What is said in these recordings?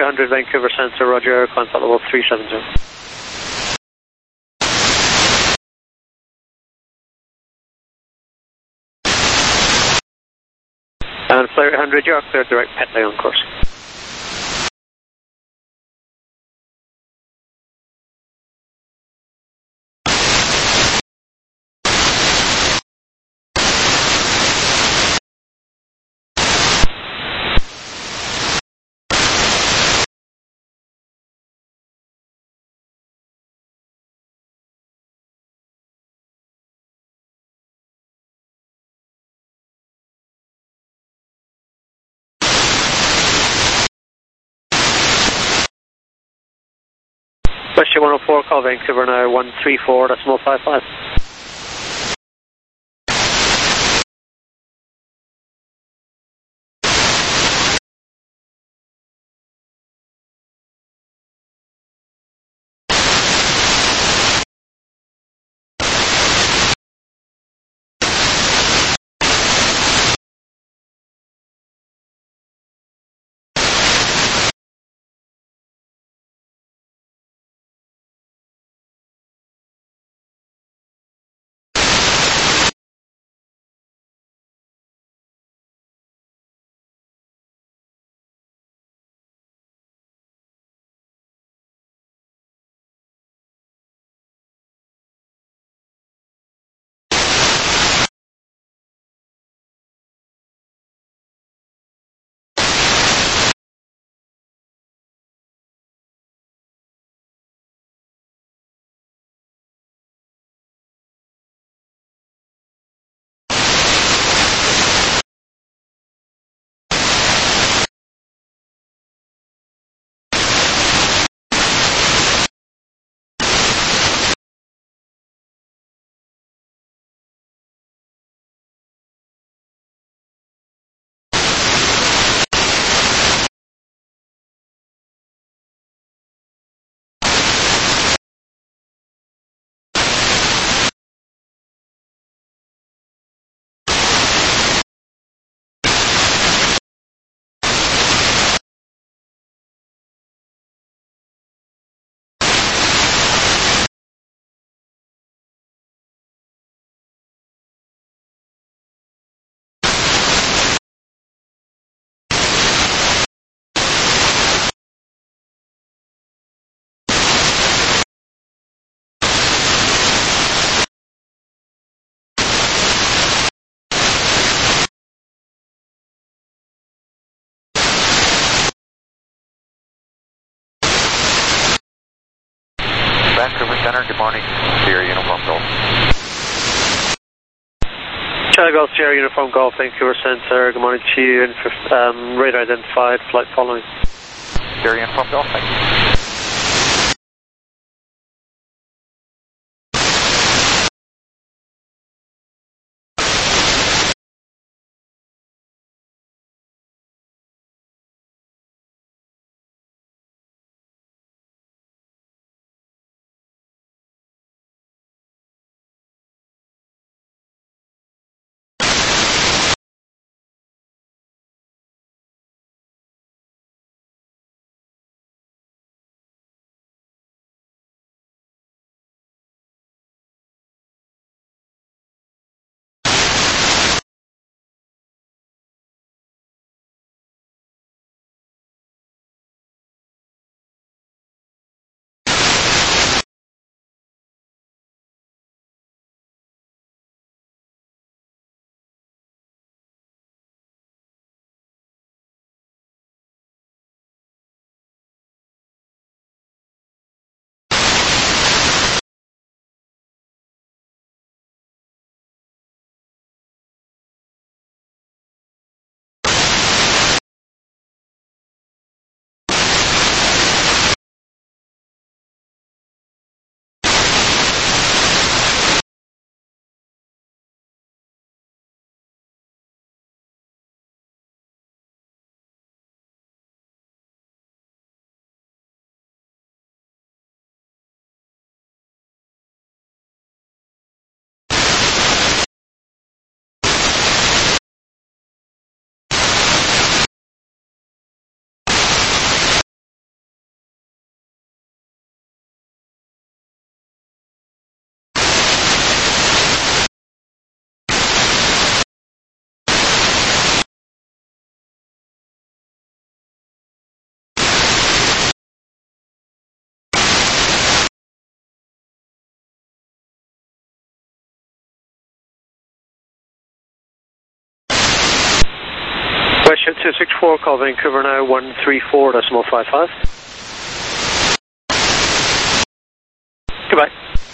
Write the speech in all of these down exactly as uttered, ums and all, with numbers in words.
hundred Vancouver Center, Roger, contact level three seven zero. And Flight eight hundred, you are clear direct pit lane on course. Question one oh four, call Vancouver now, one three four decimal five five. Vancouver Center, good morning. Sierra Uniform Golf. Charlie Golf, Sierra Uniform Golf, Vancouver Center, good morning to you, and um, radar identified, flight following. Sierra Uniform Golf, thank you. Spaceship two six four, call Vancouver now one three four decimal five five. Goodbye.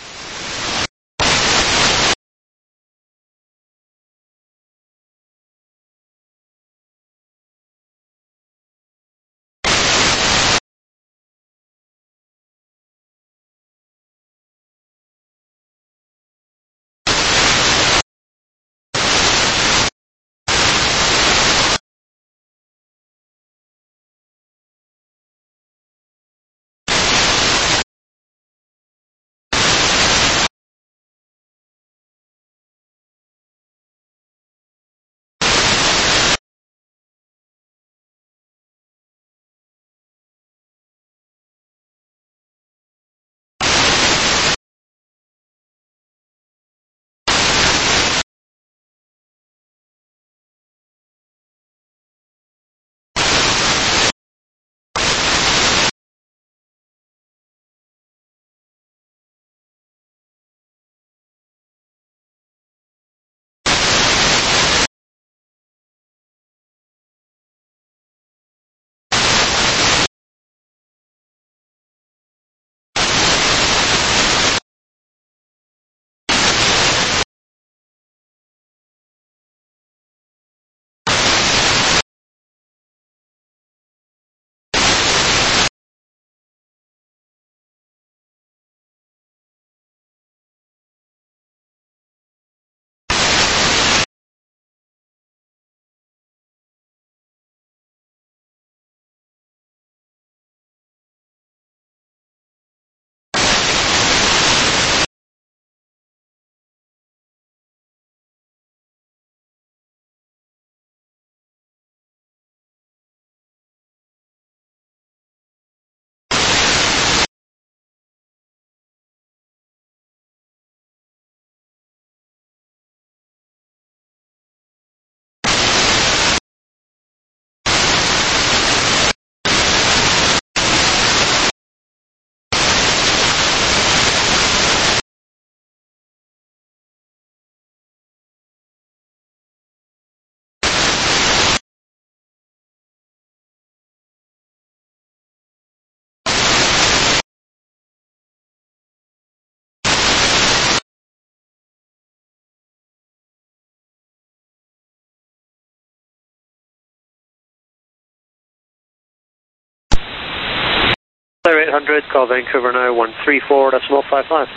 eight hundred, call Vancouver now one three four decimal five five.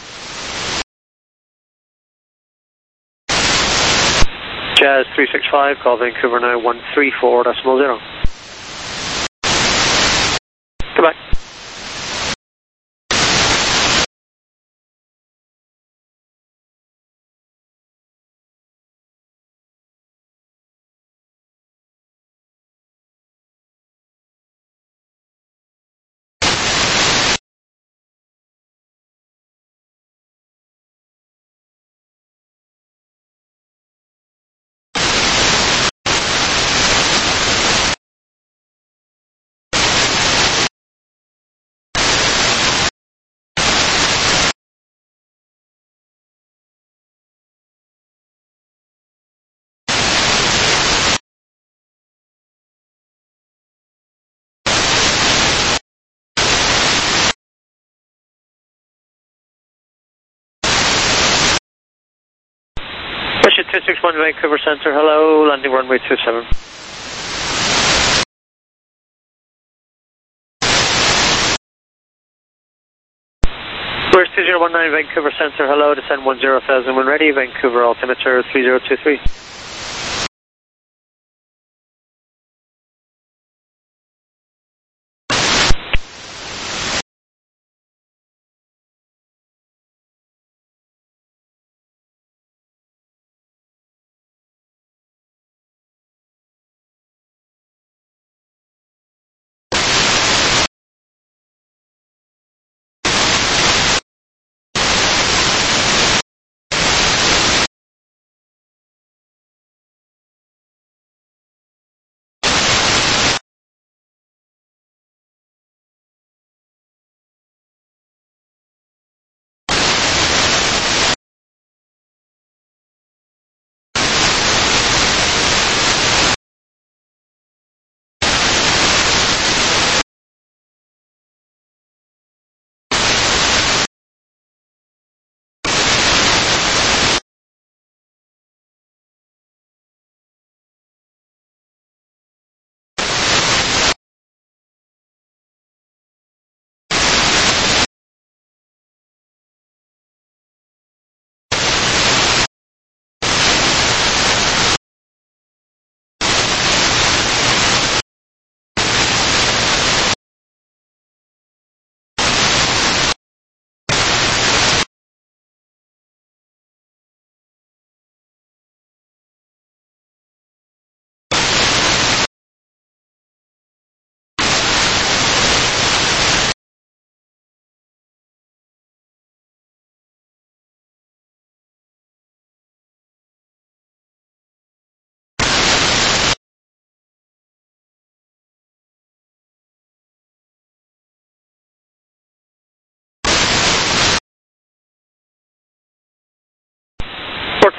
Jazz three six five, call Vancouver now one three four decimal zero. Goodbye. Spaceship two six one, Vancouver Center, hello, landing runway two seven. Where's two zero one nine, Vancouver Center, hello, descend one zero thousand when ready, Vancouver altimeter three zero two three.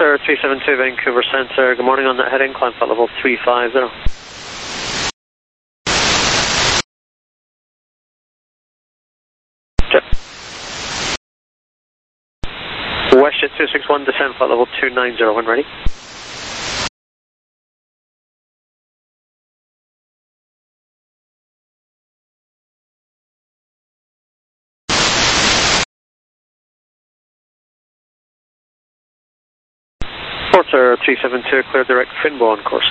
Porter three seven two Vancouver Centre, good morning on that heading, climb flight level three five zero. Check. Westjet two six one, descend flight level two nine zero, when ready. Porter three seven two, clear direct Finbo on course.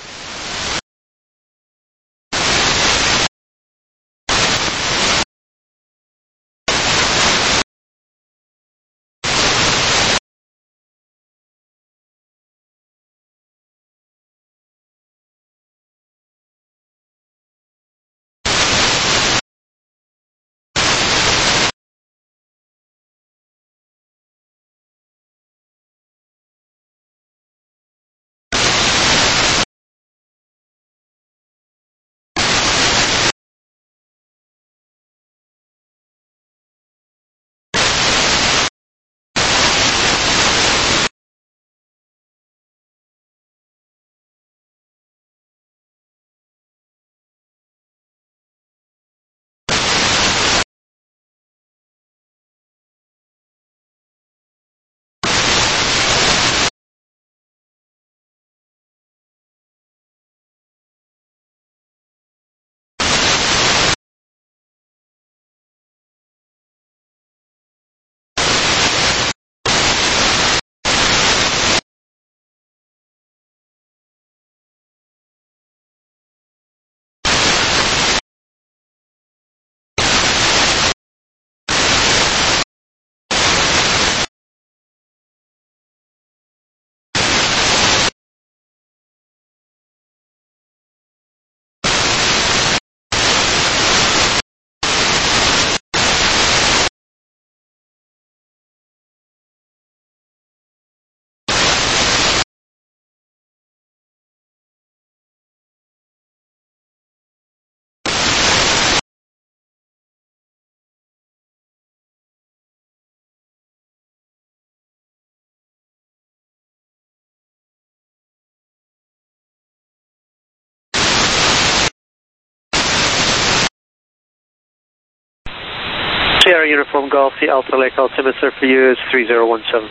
Sierra Uniform Golf, the Alpha Lake altimeter for you is three zero one seven.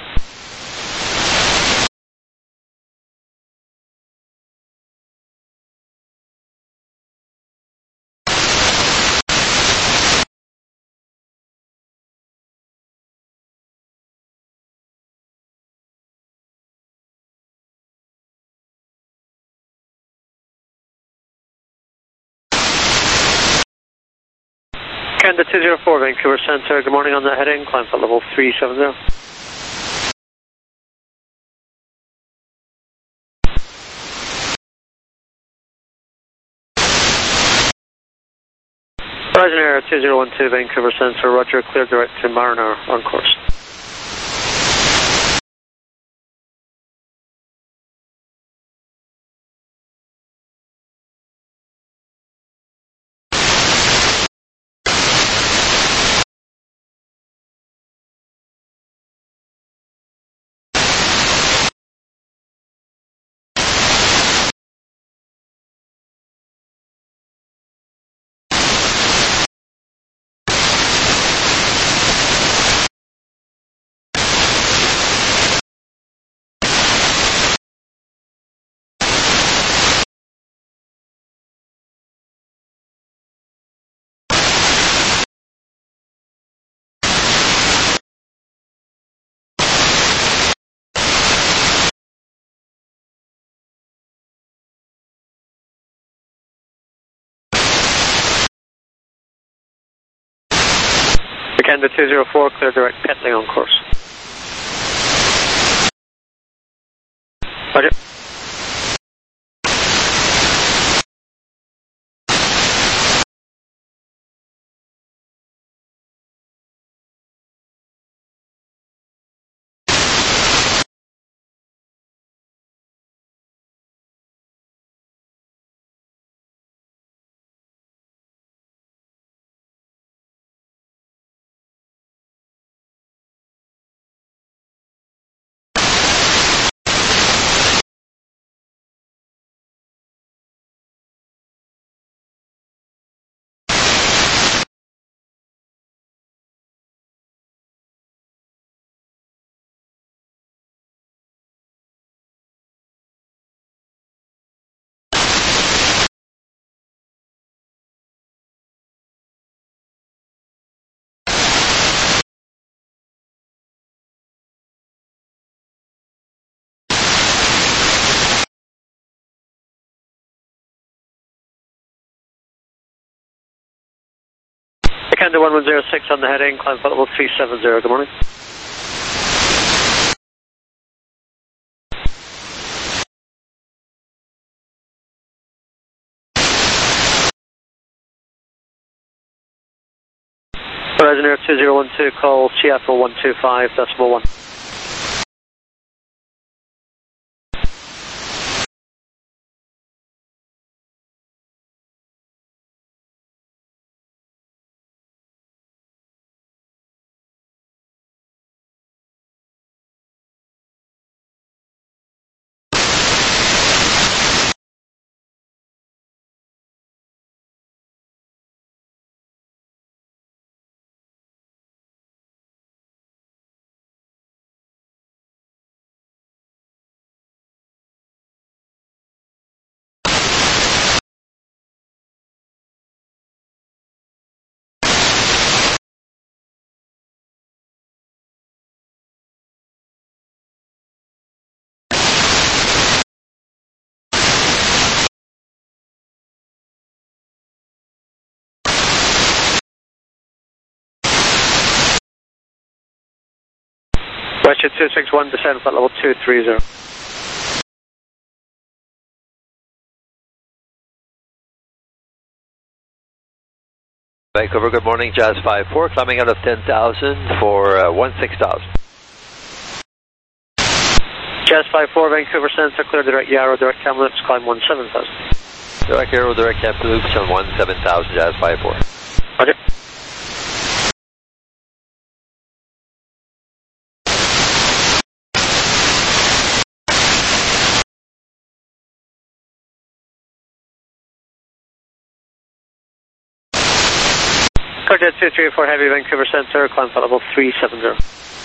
Canada two zero four Vancouver Centre, good morning on that heading, climb flight level three seven zero. Horizon Air two zero one two Vancouver Centre, roger, clear direct to Mariner on course. Canada two zero four, clear direct Petling on course. Roger. Canada one one zero six on the heading, climb flight level three seven zero, good morning. Horizon Air two zero one two, call Seattle one two five decimal one. Westjet two six one, descend flight level two three zero. Vancouver, good morning, Jazz five four, climbing out of ten thousand for uh, one six thousand. Jazz five four, Vancouver Center, clear direct Yarrow, direct Kamloops, climb one seven thousand. Direct Yarrow, direct Kamloops on one seven thousand, Jazz five four. Roger. Corjet two three four Heavy, Vancouver Center, climb flight level three seven zero.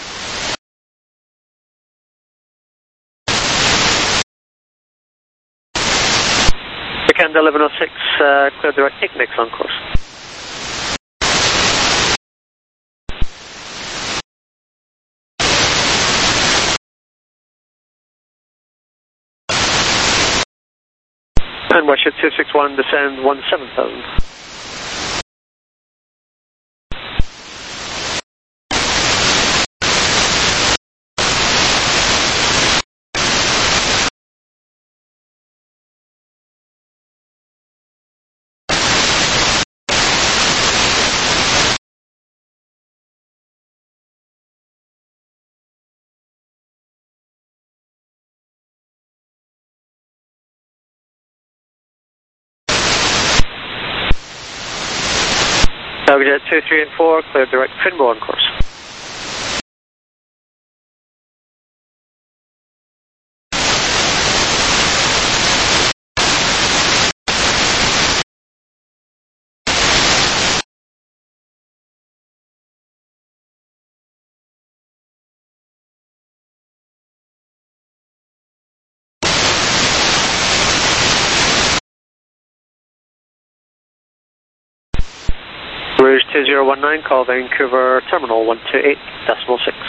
Canada eleven oh six, uh, clear direct Ignix on course. And Westjet two six one, descend one seven thousand. Jet two three and four, clear direct Finbo on course. Rouge two zero one nine, call Vancouver Terminal one two eight decimal six.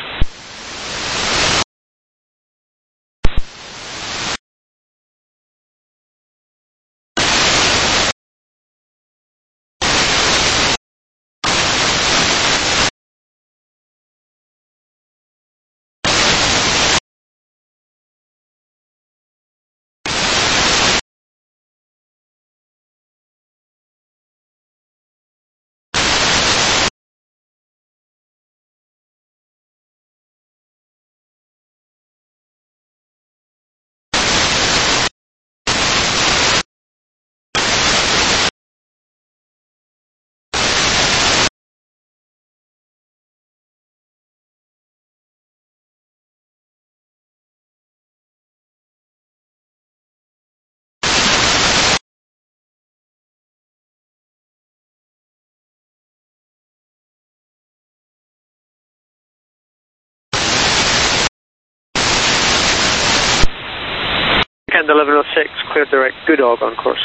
Canada eleven oh six, clear direct Goodog on course.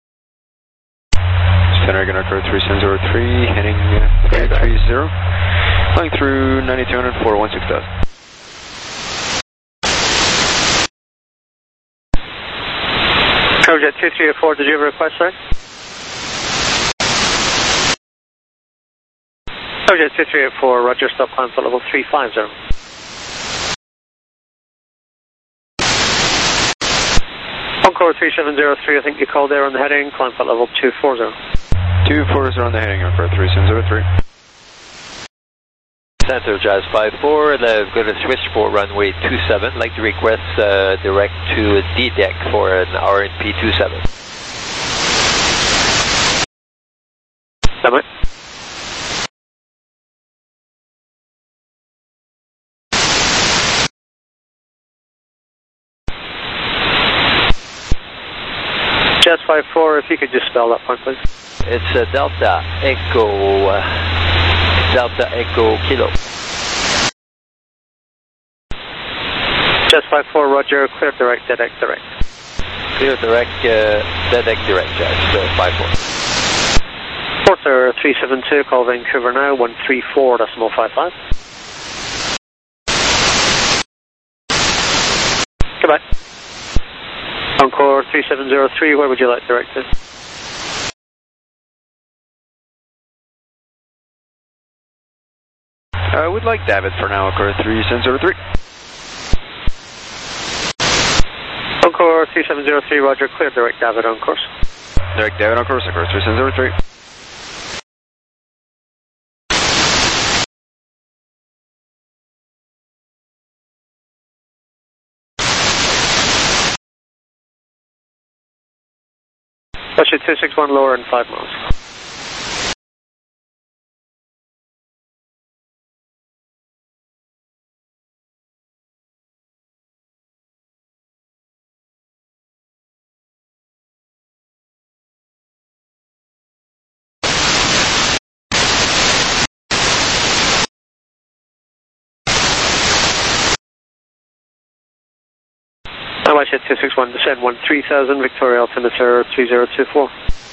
Center, gonna go three seven zero three, heading uh, three three zero. Flying through ninety-two hundred for one six thousand. Projet two three eight four, did you have a request, sir? Projet two three eight four, roger, stop climb for level three five zero. Encore three seven zero three, I think you called there on the heading, climb for level two four zero. two four zero on the heading, for three seven zero three. Center Jazz five four, uh, going to switch for runway two seven. I'd like to request uh, direct to D deck for an R N P two seven. Come on. Jazz five four, if you could just spell that point, please. It's uh, Delta Echo, uh, Delta Echo Kilo. Jazz five four, roger, clear direct, dead X direct. Clear direct, uh, dead X direct, Jazz uh, five four. Porter three seven two, call Vancouver now, one three four decimal five five. Goodbye. Encore three seven zero three, where would you like directed? I would like David for now, Encore three seven zero three. Encore three seven zero three, roger, clear direct David on course. Direct David on course, Encore three seven zero three. Russia two six one lower and five miles. I said two six one, descend one three thousand, Victoria altimeter three zero two four.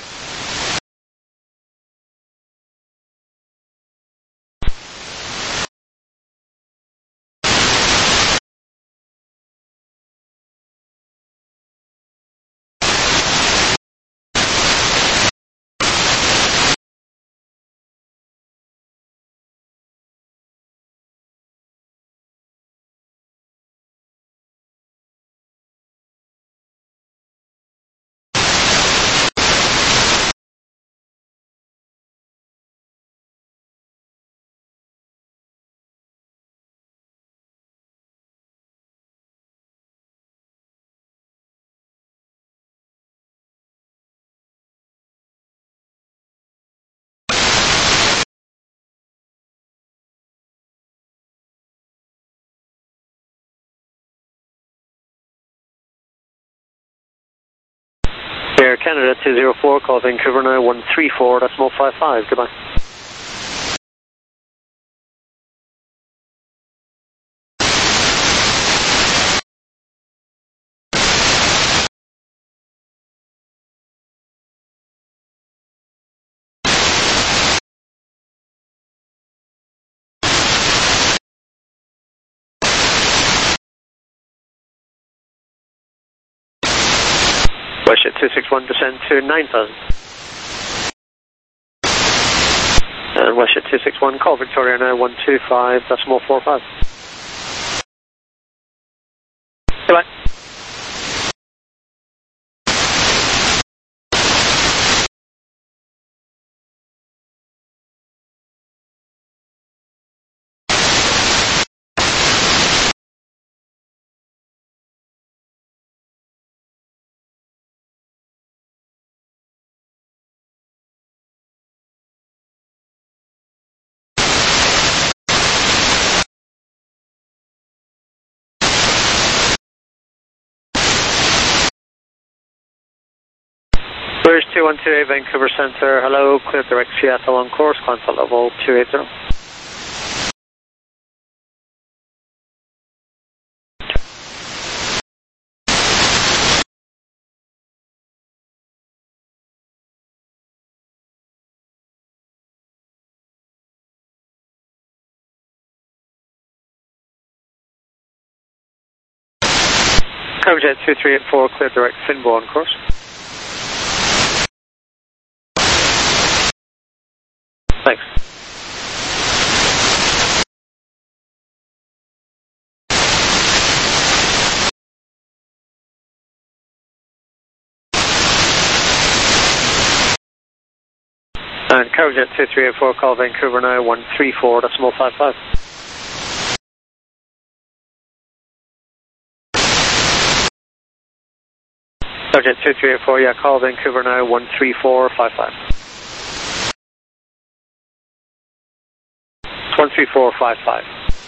Air Canada two zero four, call Vancouver now, one three four decimal five five, goodbye. Westjet two six one, descend to nine thousand. And Westjet two six one, call Victoria now, one two five decimal four five. Goodbye. Bridge two one two eight, Vancouver Center, hello, clear direct Seattle on course, climb to level two eight zero. Cargojet two three eight four, clear direct Finbo on course. Thanks. And Cargojet two three eight four, call Vancouver now, one three four decimal five five. Cargojet two three eight four, yeah, call Vancouver now, one three four five five. one three four five five.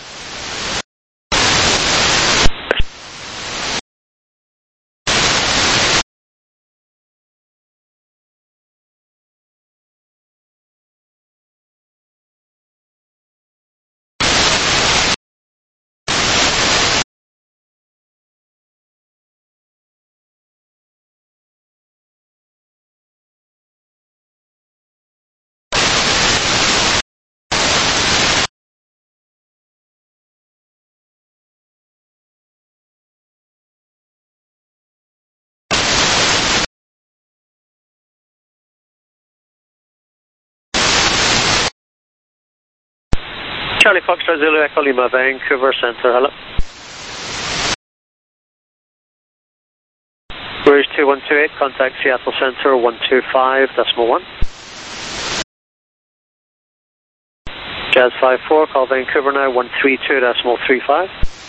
Charlie Foxtrot Zulu Echo Lima, Vancouver Centre, hello. Rouge two one two eight, contact Seattle Centre, one two five decimal one. Jazz five four, call Vancouver now, one three two decimal three five.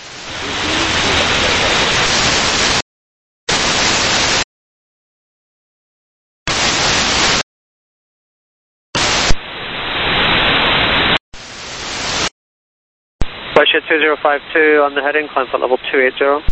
Russia two zero five two on the heading, climb flight level two eight zero.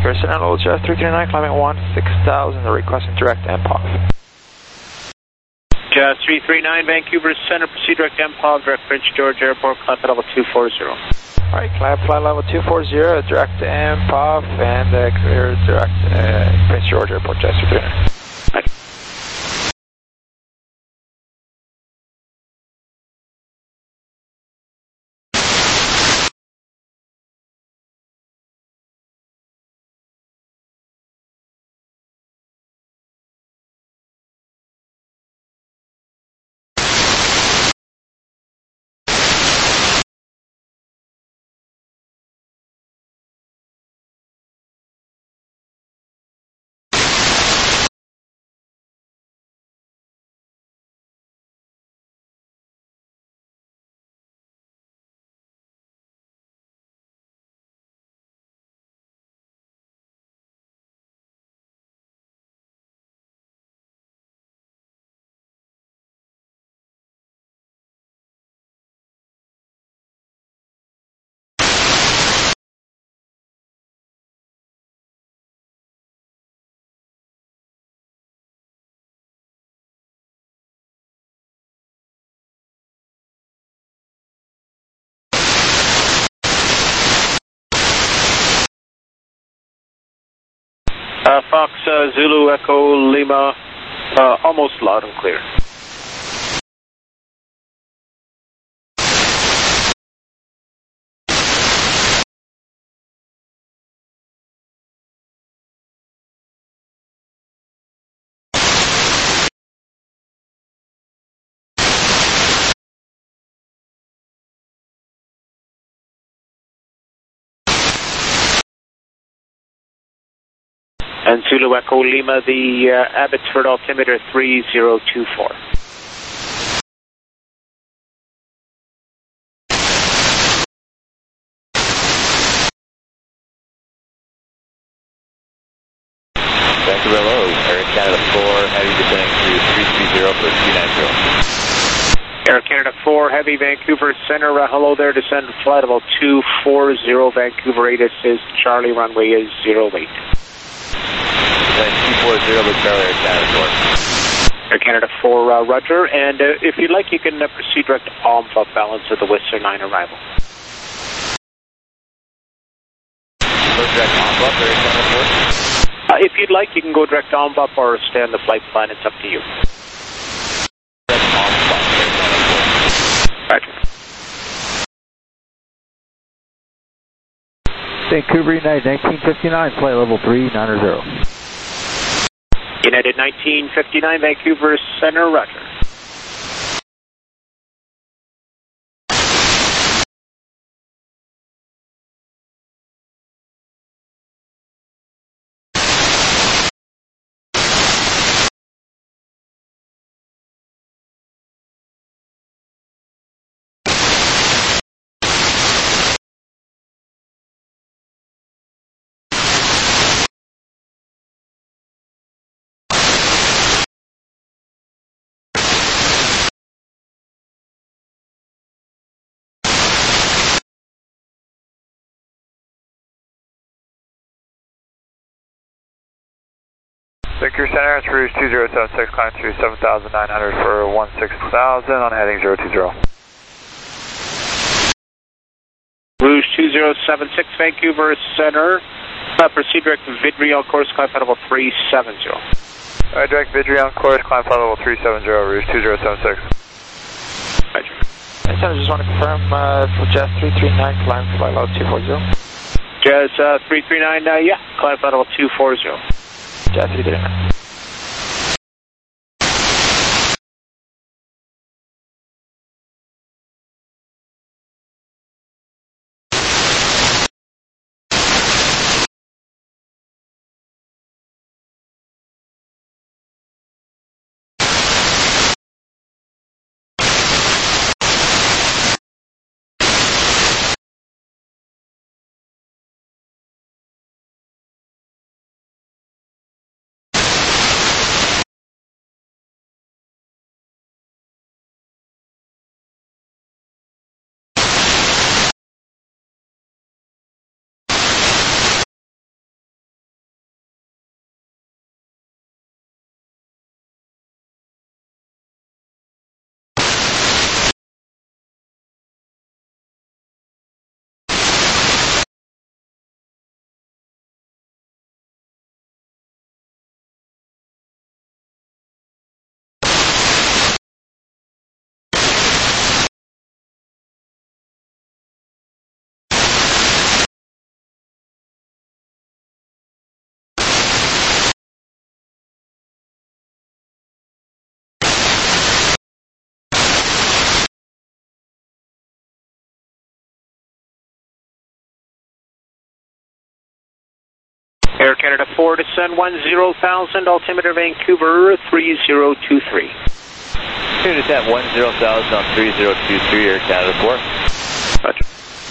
Personnel level Jazz three three nine, climbing one six thousand, requesting direct M P O V. Jazz three three nine, Vancouver Center, proceed direct M P O V, direct Prince George Airport, climb flight level two forty. Alright, climb flight level two forty, direct M P O V, and uh, clear direct uh, Prince George Airport, Jazz three three nine. Uh, Fox uh, Zulu Echo Lima, uh, almost loud and clear. And Zulu Echo Lima, the uh, Abbotsford altimeter three zero two four. Vancouver Low, Air Canada four, heavy descending to three three zero for three nine zero. Air Canada four, heavy Vancouver Center, uh, hello there, descend flight level two forty, Vancouver eight, this is Charlie, runway is zero eight. two forty with Charlie, Air Canada four. Air Canada four, uh, Roger, and uh, if you'd like you can uh, proceed direct to Alpha, balance of the Whistler nine arrival. Go direct Alpha, Air Canada four? Uh, if you'd like you can go direct to Alpha or stay on the flight plan, it's up to you. Direct Alpha, Air Canada four. Roger. Vancouver United nineteen fifty-nine, flight level three nine zero. United nineteen fifty-nine, Vancouver Center, Roger. Vancouver Center, it's Rouge two zero seven six, climb through seven thousand nine hundred for one six thousand on heading zero two zero. Rouge two zero seven six, Vancouver Center, uh, proceed direct Vidrion course, climb flight level three seven zero. Alright, direct Vidrion course, climb flight level three seven zero, Rouge two zero seven six. Roger. I just want to confirm uh, for Jazz three three nine, climb flight level two forty. Jazz uh, three three nine, uh, yeah, climb flight level two forty. Jazz three three nine. Air Canada four, descend one zero thousand, altimeter Vancouver three zero two three. Here descent one zero thousand on three zero two three, Air Canada four. Roger.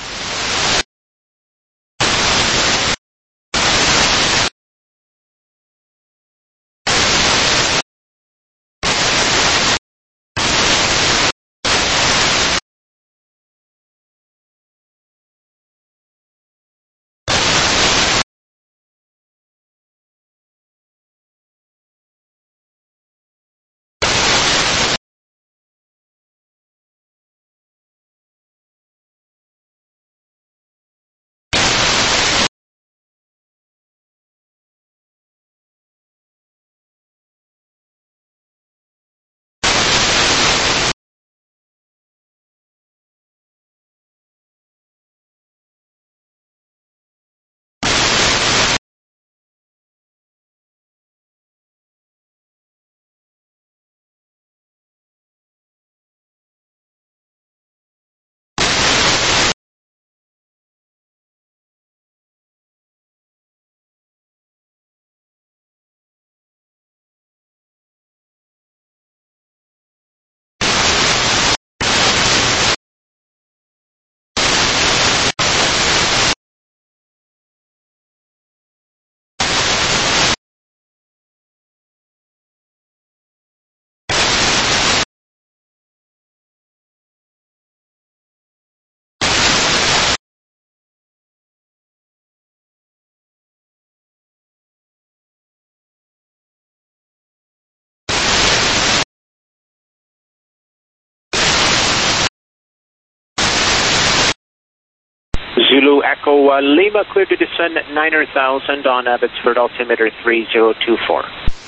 Zulu Echo uh, Lima, clear to descend at nine thousand on Abbotsford, altimeter three zero two four.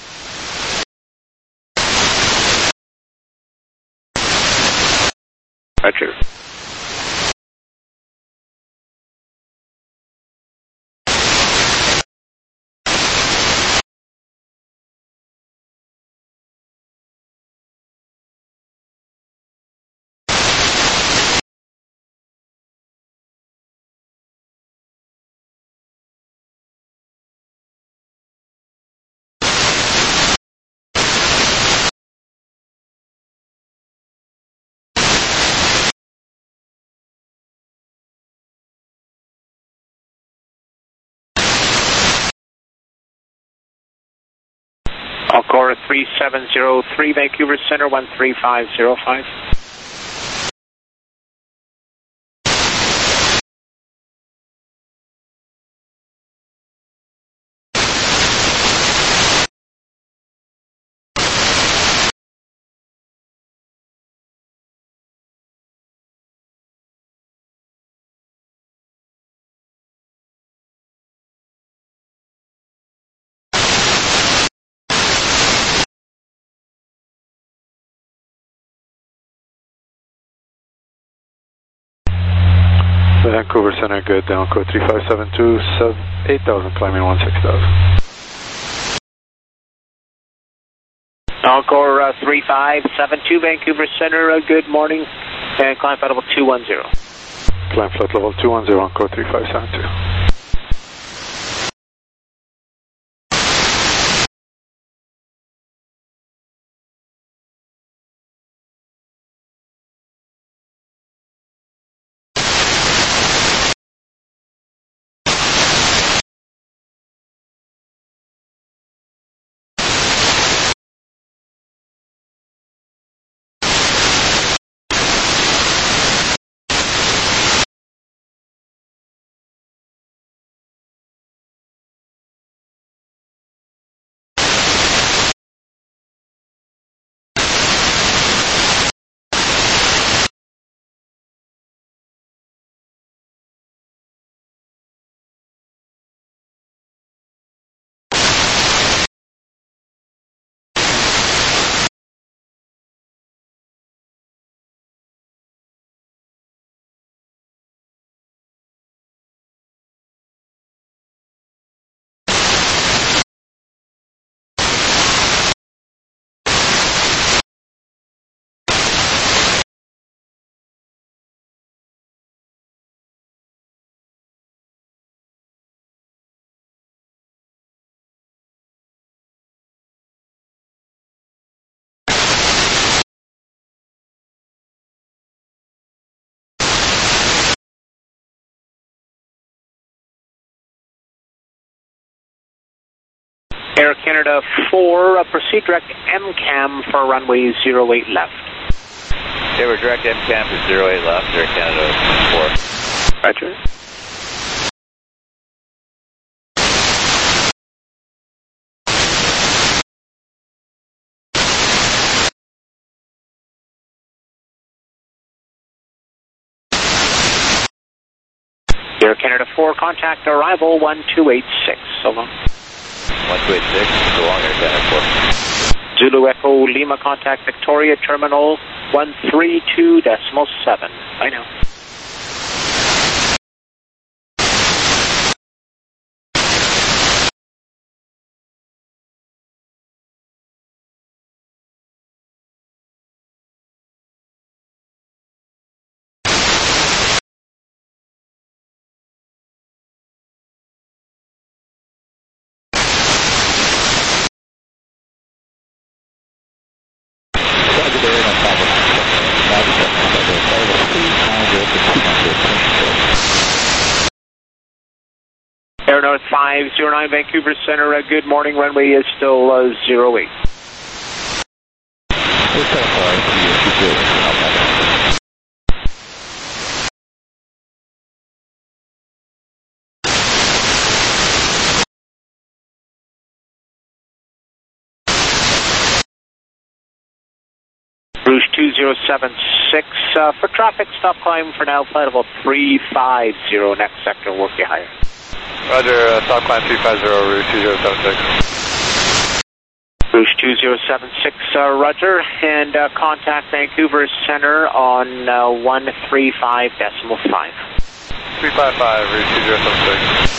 Roger. Encore three seven zero three, Vancouver Center one three five zero five. Vancouver Center, good. Down code three five seven two, eight thousand, climbing one six thousand. Encore uh, three five seven two, Vancouver Center, uh, good morning, and climb flight level two one zero. Climb flight level two one zero on code three five seven two. Air Canada four, uh, proceed direct M CAM for runway zero eight left. Okay, we're direct M CAM to zero eight left, Air Canada four. Roger. Air Canada four, contact arrival one two eight six. So long. one two eight six, so long, Air Canada four. Zulu Echo Lima, contact Victoria Terminal one three two decimal seven. I know. Air North five zero nine, Vancouver Center, uh, good morning, runway is still uh, zero eight. Rouge two zero seven six, uh, for traffic, stop climb for now, flight level three five zero, next sector, work you higher. Roger, uh, stop climb three five zero, Rouge two zero seven six. Rouge two zero seven six, uh, Roger, and uh, contact Vancouver Center on uh, one three five decimal five. three five five, Rouge two zero seven six.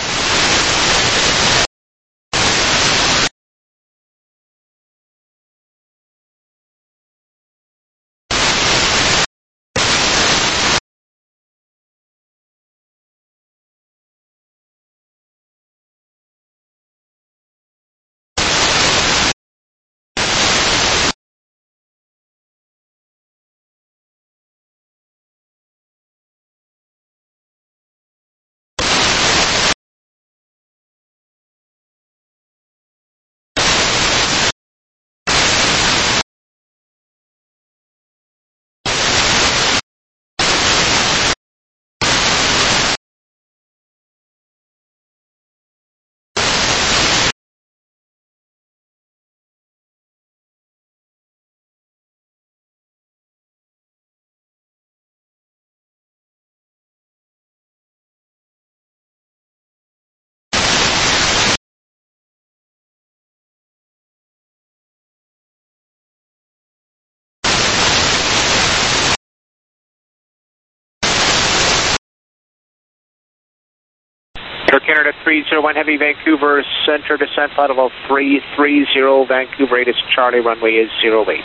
Air Canada three zero one, Heavy Vancouver Center, descent flight level three three zero, Vancouver eight is Charlie, runway is zero eight.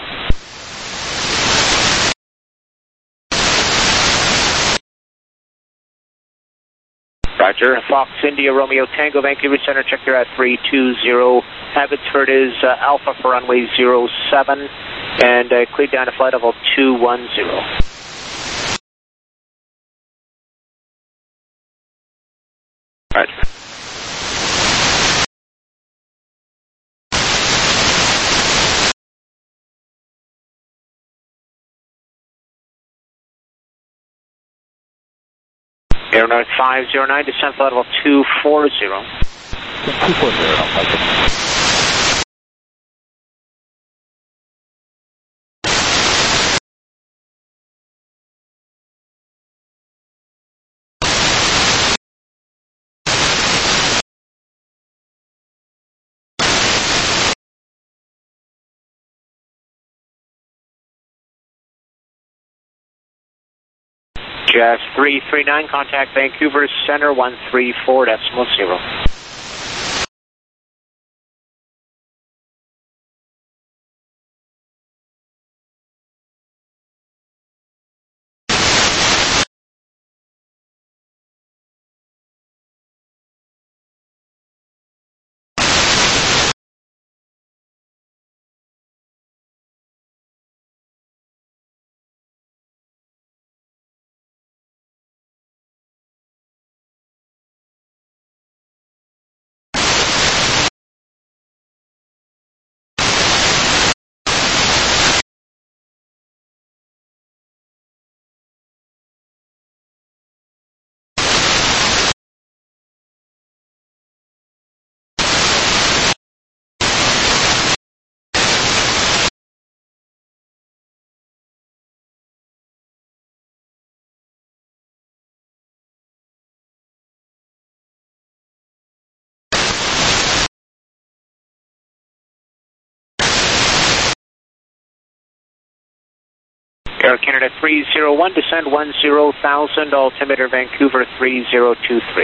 Roger, Fox India Romeo Tango, Vancouver Center, check your at three two zero, Abbotsford is uh, Alpha for runway zero seven, and uh, cleared down to flight level two one zero. Roger. Air North five zero nine, descent flight level two four zero. two four zero, Jazz three three nine, contact Vancouver Center one three four decimal zero. Air Canada three zero one, descend one zero thousand, altimeter Vancouver three zero two three.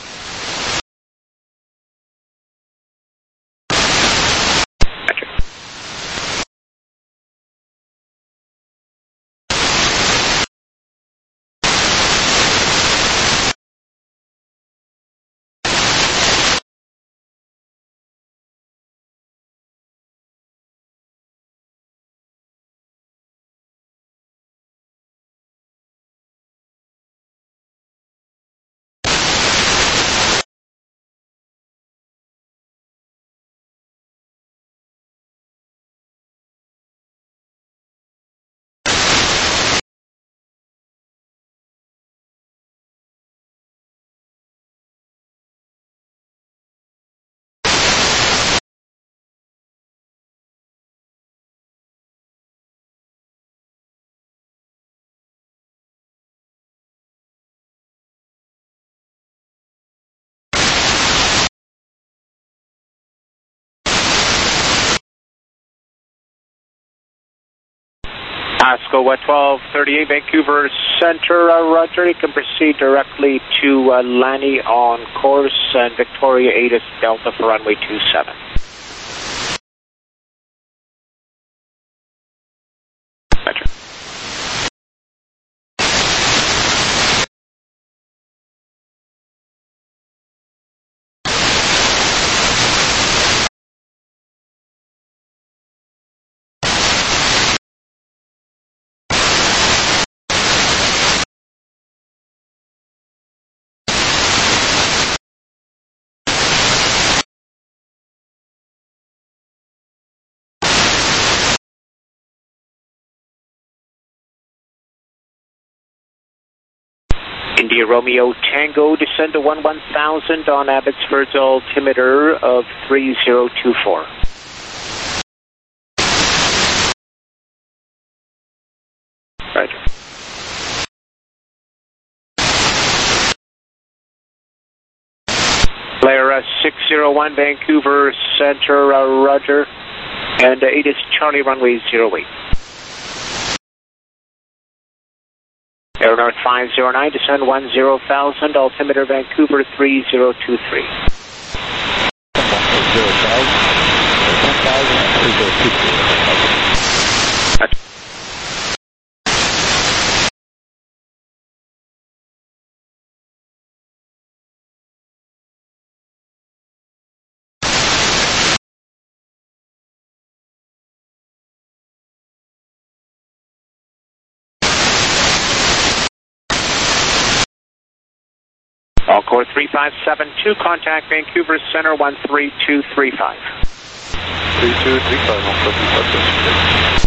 Pasco uh, twelve thirty-eight, Vancouver Center, uh, Roger. You can proceed directly to uh, Lanny on course and Victoria eight Delta for runway two seven. Roger. India Romeo Tango, descend to one one thousand on Abbotsford's altimeter of three zero two four. Roger. Player uh, six zero one, Vancouver Center, uh, Roger. And uh, eight is Charlie, runway zero eight. Air North five zero nine, descend one zero thousand, altimeter Vancouver three zero two three. All core three five seven two, contact Vancouver Center one three two three five. three two three five, on copy, five.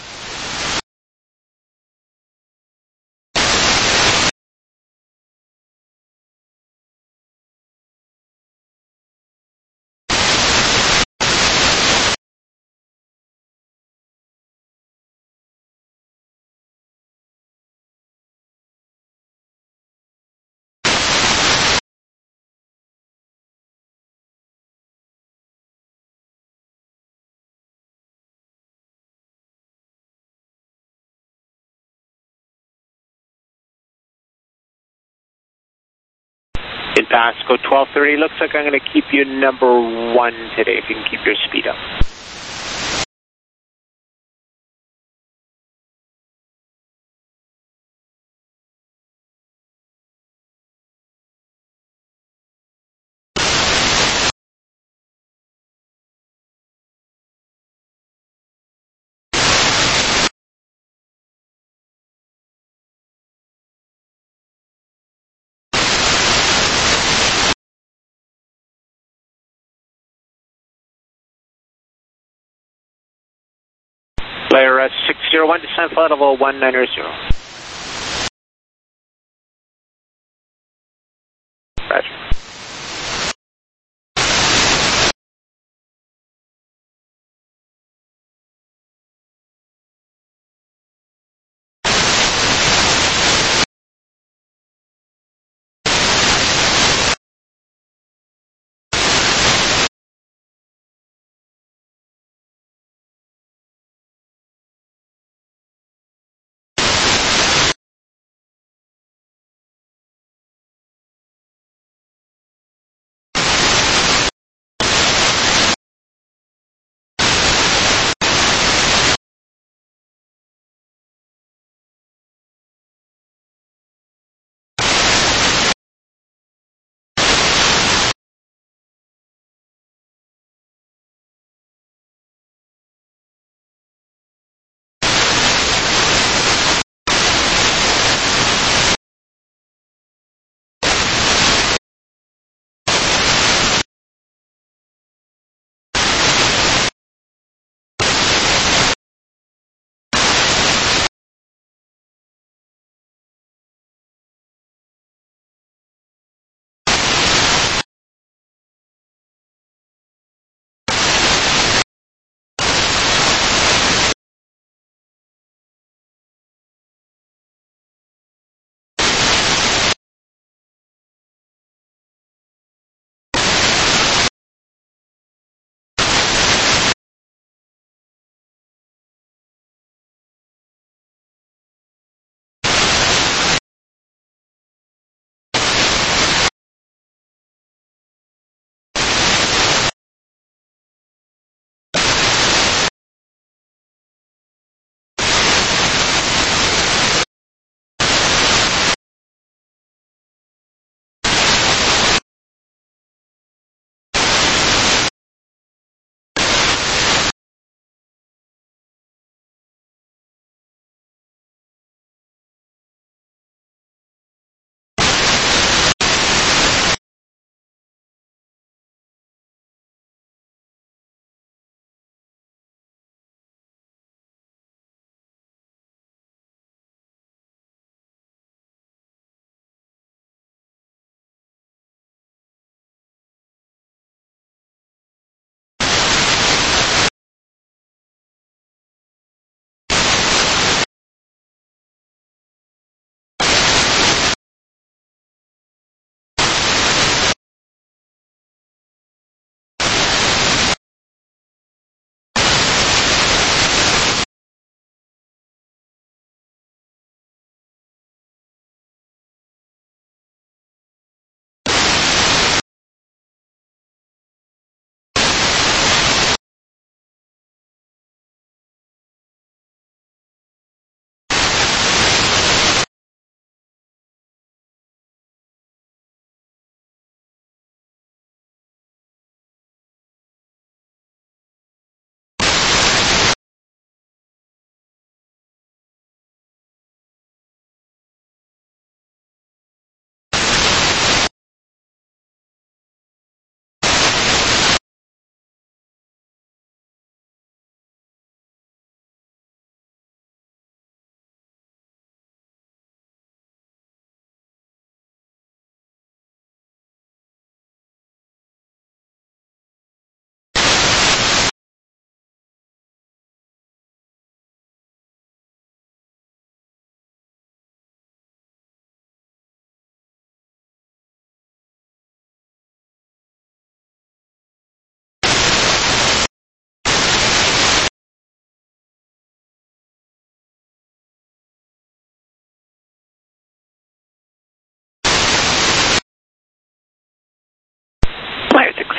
In Pasco twelve thirty, looks like I'm going to keep you number one today, if you can keep your speed up. Player uh, six zero one, descend flight level one nine zero. Roger.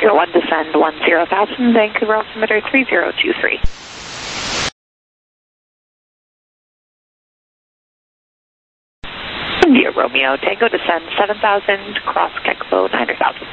zero one, descend one zero thousand, Vancouver altimeter three zero two three. India Romeo Tango, descend seven thousand, cross Kekbo nine thousand.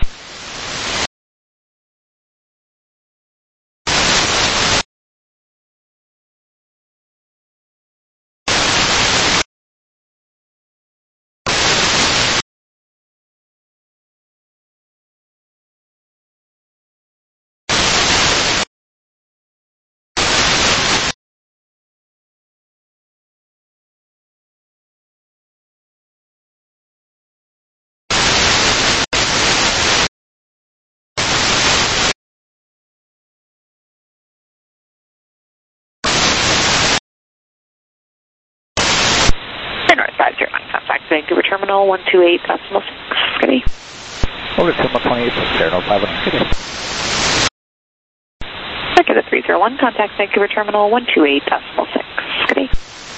North five zero nine, contact Vancouver Terminal one two eight decimal six, Skiddy. Over Terminal twenty-eight, Terminal five one, Skiddy. Vancouver three zero one, contact Vancouver Terminal one two eight decimal six, Skiddy.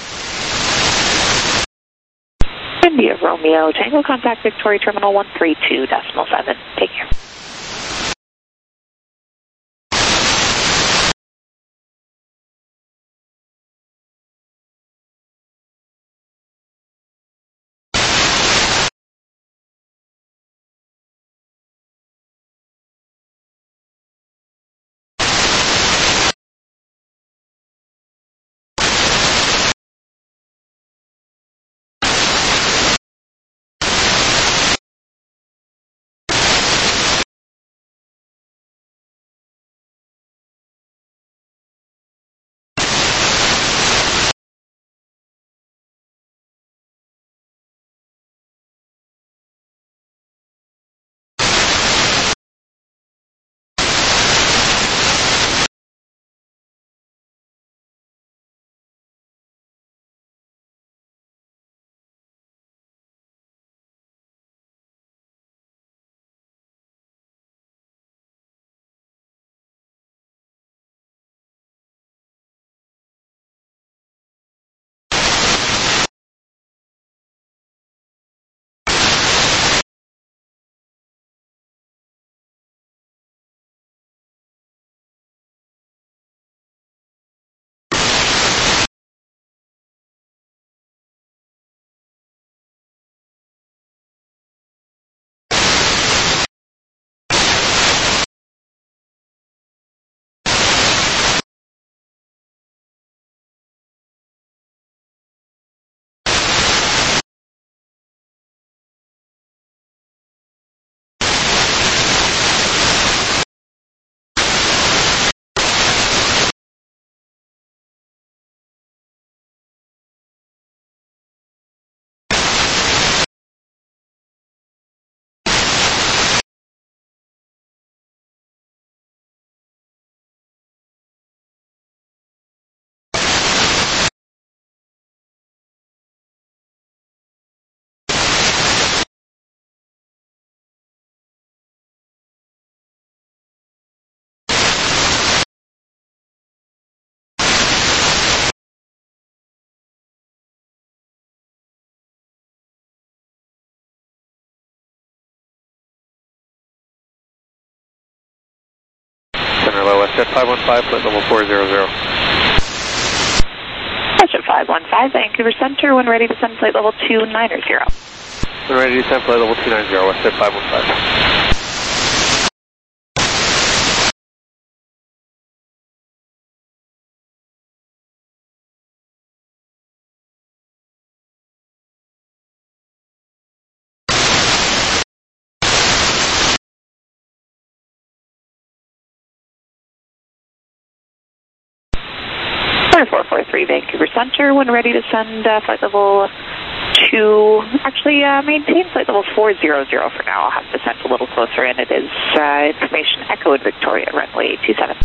India Romeo Tango, contact Victoria Terminal one three two decimal seven, take care. Center low, West Jet five one five, flight level four zero zero. West Jet five one five, Vancouver Center, when ready to send flight level two nine zero. When ready to send flight level two nine zero, West Jet five one five. four four three Vancouver Center, when ready to send uh, flight level two, actually uh, maintain flight level four zero zero for now. I'll have to send a little closer in. It is uh, information echoed Victoria, runway two seven.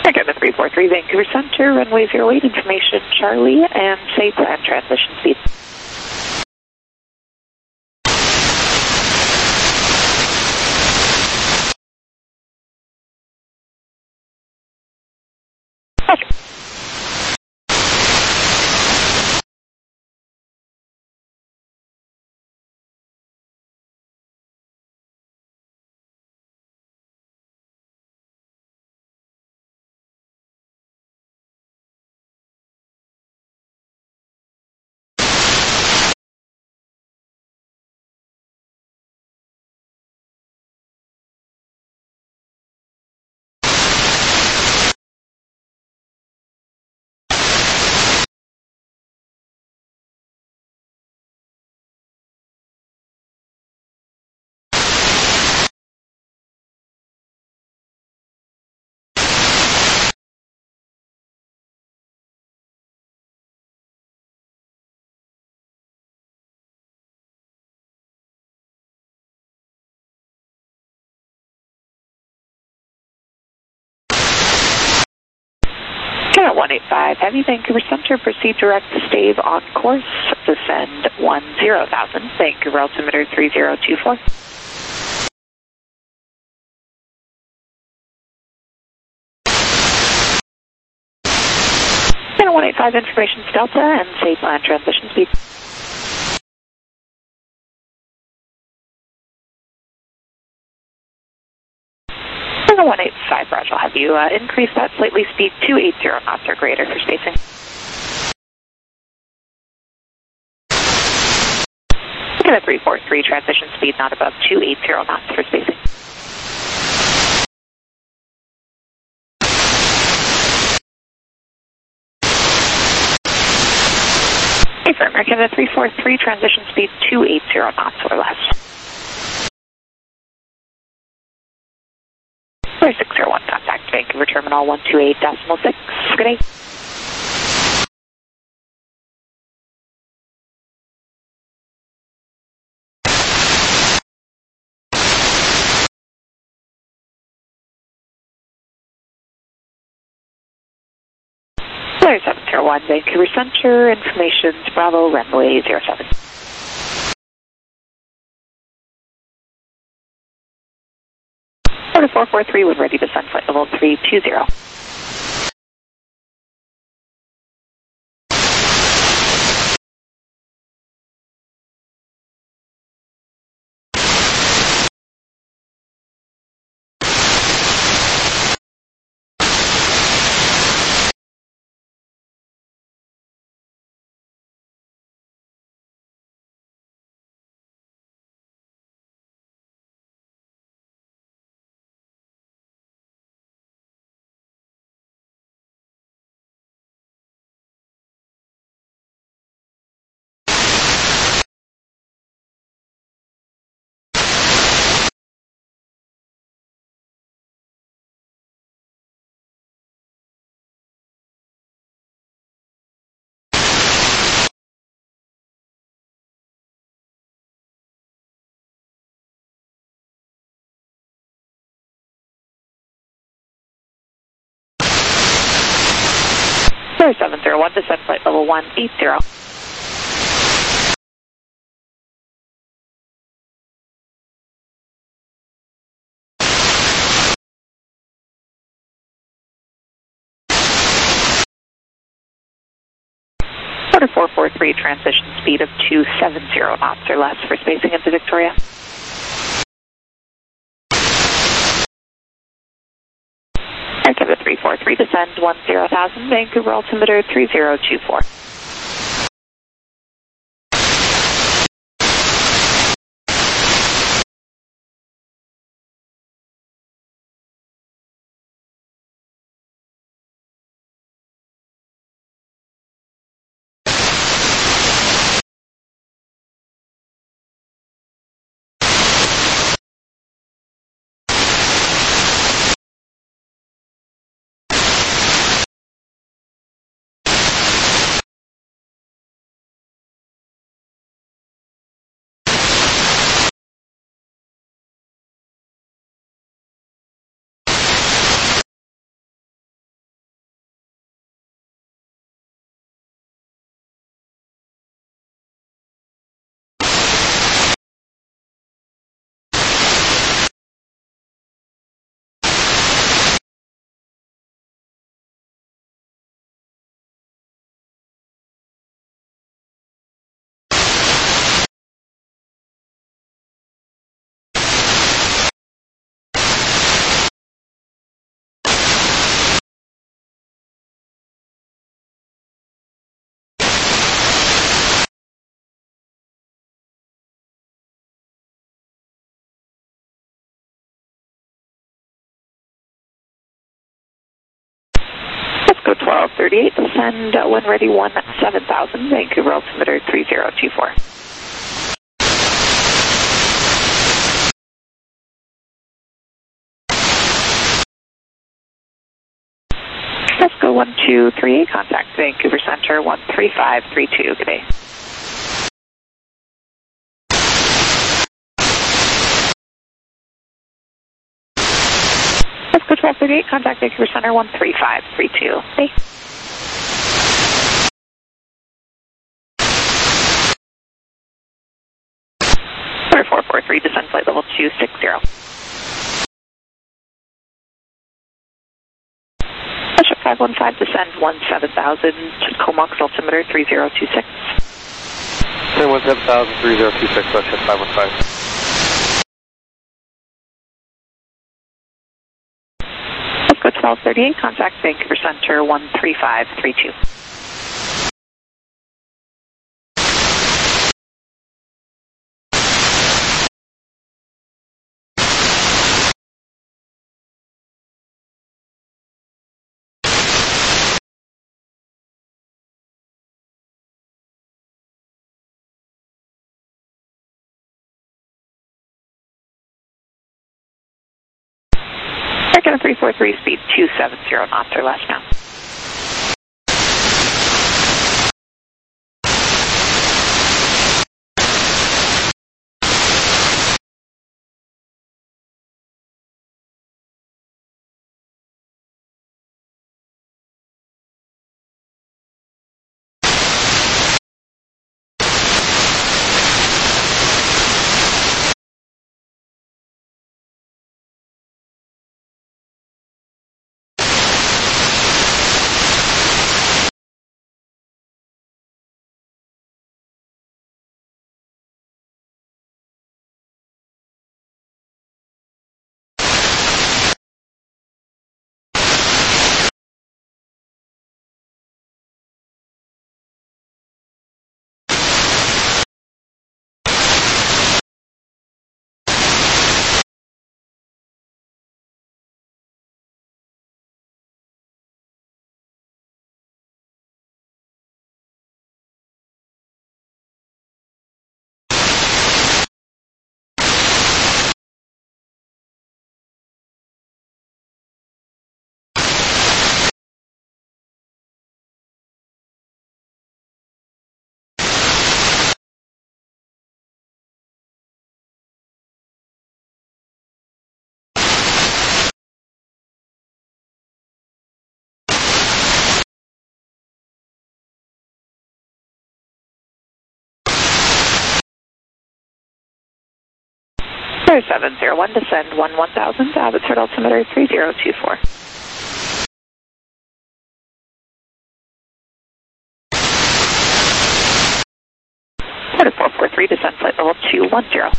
Again, the three four three Vancouver Center, runway zero eight, information Charlie, and say plan transition speed. Roger. At one eight five Heavy, Vancouver Center, proceed direct to stave on course, descend one zero thousand, Vancouver altimeter three zero two four. And one eight five information Delta, and say plan transition speed. one eight five, Roger, I'll have you uh, increase that slightly, speed two eighty knots or greater for spacing. Looking at three four three, transition speed not above two eighty knots for spacing. Okay, for American at three four three, transition speed two eighty knots or less. six zero one, contact Vancouver Terminal one two eight decimal six. Good day. Flyer seven zero one, Vancouver Center, information's Bravo, runway zero seven. four four three, when ready to send flight level three two zero. seven zero one, descend flight level one eight zero. four four three, transition speed of two seventy knots or less for spacing into Victoria. Aircraft three four three, descend one zero thousand, Vancouver altimeter three zero two four. thirty-eight, descend uh, when ready one seven thousand, Vancouver altimeter three zero two four. Let's go one two three eight, contact Vancouver Center one three five three two, good day. Let's go twelve thirty-eight, contact Vancouver Center one three five three two, okay. four four three, descend flight level two six zero. five one five, descend one seven thousand, Comox altimeter three zero two six. Say one seven thousand, three zero two six, let's hit five one five. Let's go twelve thirty-eight, contact Vancouver Center one three five three two. Second three four three, speed two seven zero knots or less now. seven zero one, descend one one thousand, Abbotsford altimeter three zero two four. four four three, descend flight level two one zero.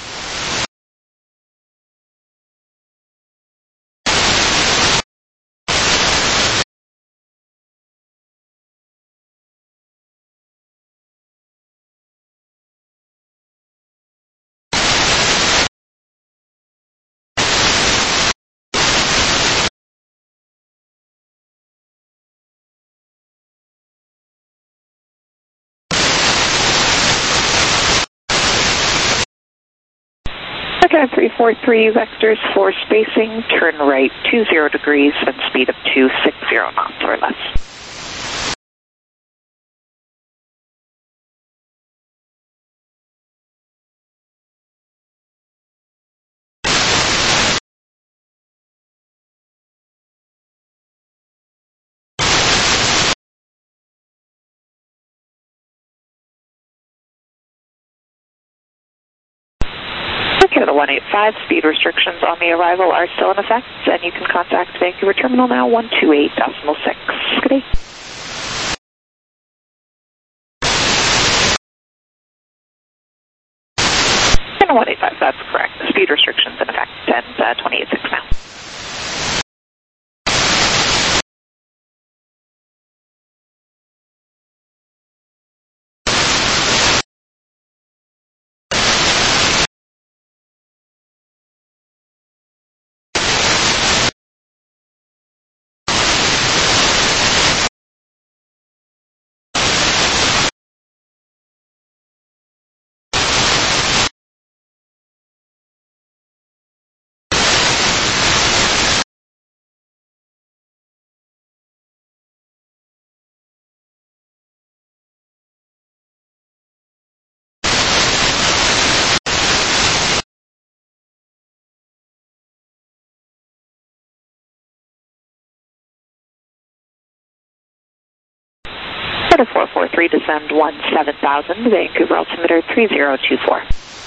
Okay, three four three, vectors for spacing, turn right two zero degrees and speed of two six zero knots or less. Canada one eight five, speed restrictions on the arrival are still in effect, and you can contact Vancouver Terminal now one two eight decimal six. Good day. Canada one eight five, that's correct. Speed restrictions in effect, and uh, twenty-eight six now. Florida four four three, descend one seven thousand, Vancouver altimeter three zero two four.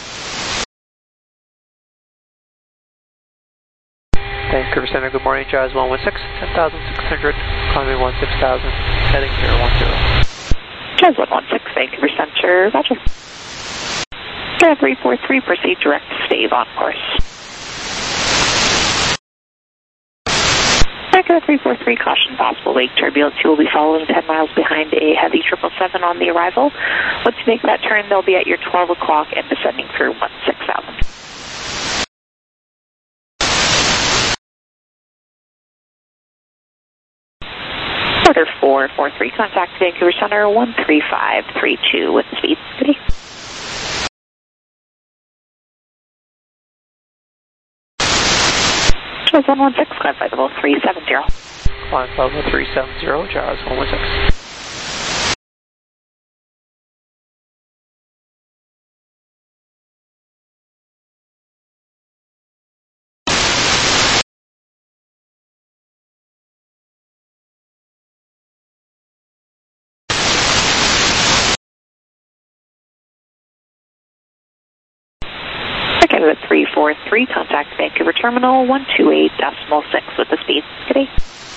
Vancouver Center, good morning, Jazz one one six, ten thousand six hundred, climbing one six thousand, heading zero one zero. Jazz one one six, Vancouver Center, roger. Jazz three four three, proceed direct to Stave on course. Vancouver three four three, caution possible lake turbulence. You will be following ten miles behind a heavy triple seven on the arrival. Once you make that turn, they'll be at your twelve o'clock and descending through one six thousand. Order four four three, contact Vancouver Center one three five three two with speed. City. Jazz one one six, climb flight level three seven zero. Climb level three seven zero, Jazz one one six. Canada three four three, contact Vancouver Terminal one two eight decimal six with the speed. Good day.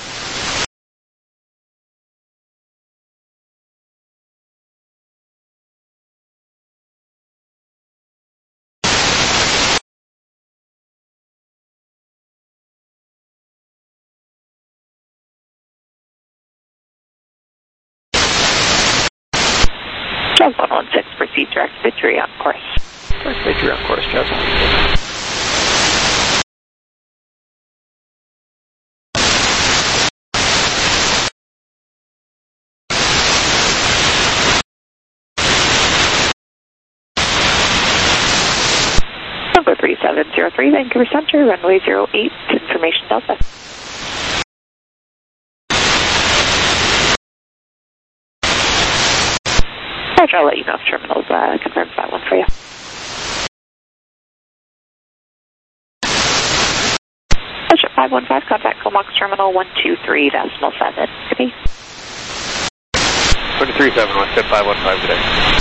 Jazz one one six, proceed direct Victory on course. Direct Victory on course, Jazz one one six. Number three seven zero three, Vancouver Center, runway zero eight, information Delta. Roger, I'll let you know if terminals uh, confirms that one for you. Roger, five one five, contact Comox Terminal one two three decimal seven. Good day. two three seven one, step five one five today.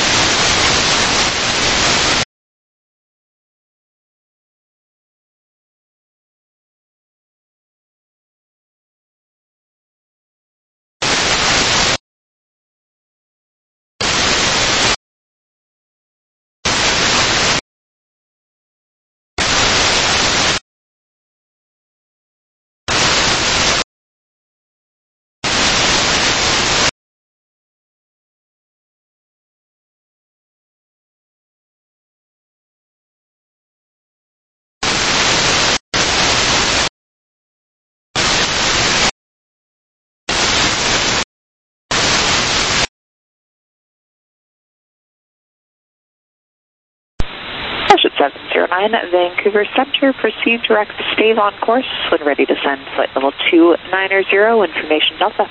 seven zero nine, Vancouver Center, proceed direct to Stave on course. When ready to send flight level two nine zero, information Delta.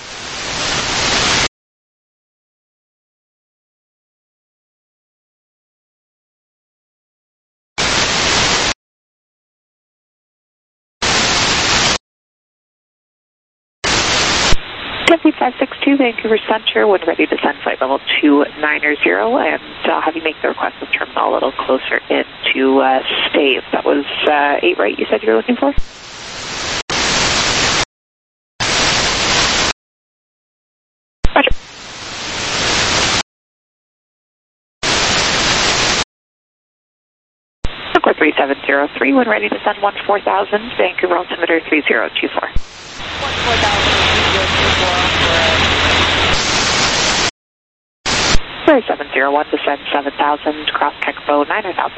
five six two, Vancouver Center, when ready to send flight level two nine zero, and I'll have you make the request of terminal a little closer into uh, Stave. That was uh, eight, right, you said you were looking for? Roger. Airport three seven zero three, when ready to send one four thousand, Vancouver altimeter three zero two four. one four thousand, three zero two four. seven zero one, descend seven thousand, cross Kekpo nine thousand.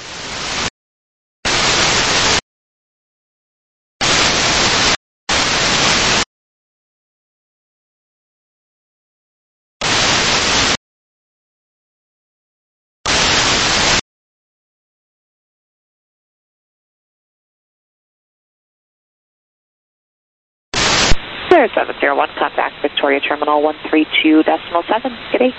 seven zero one, contact Victoria Terminal one three two decimal seven. Good day.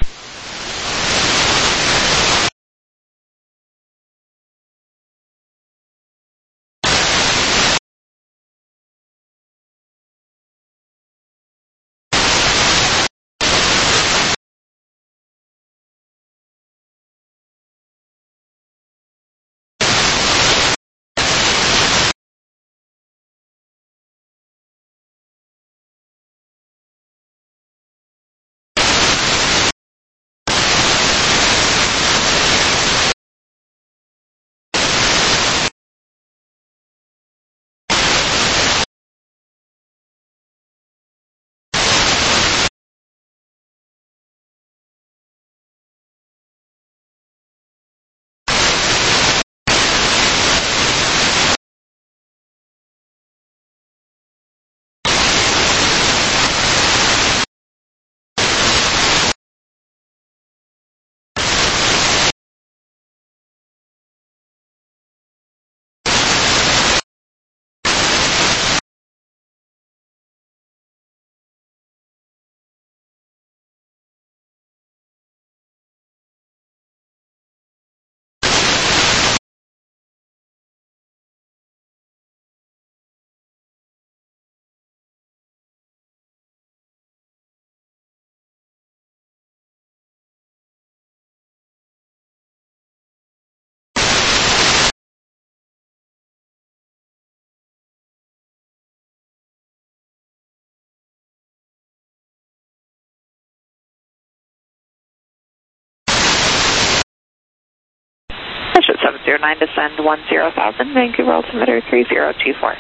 zero nine, descend one zero thousand, Vancouver altimeter three zero two four.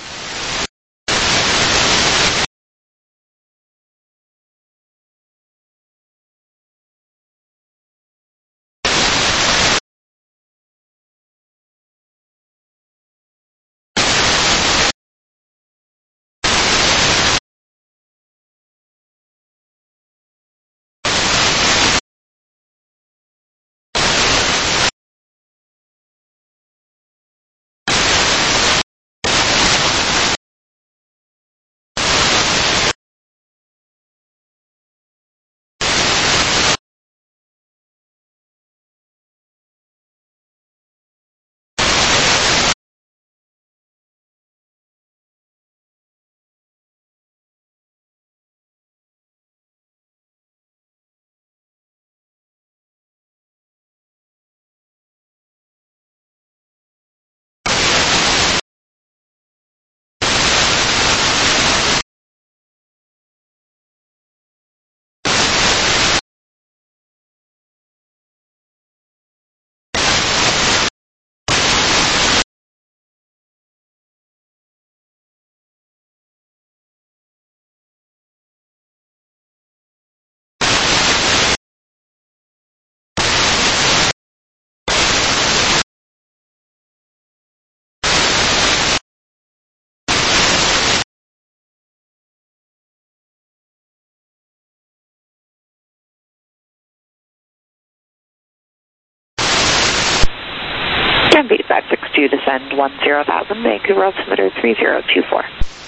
Gambit five six two, descend one zero thousand, Vancouver altimeter three zero two four.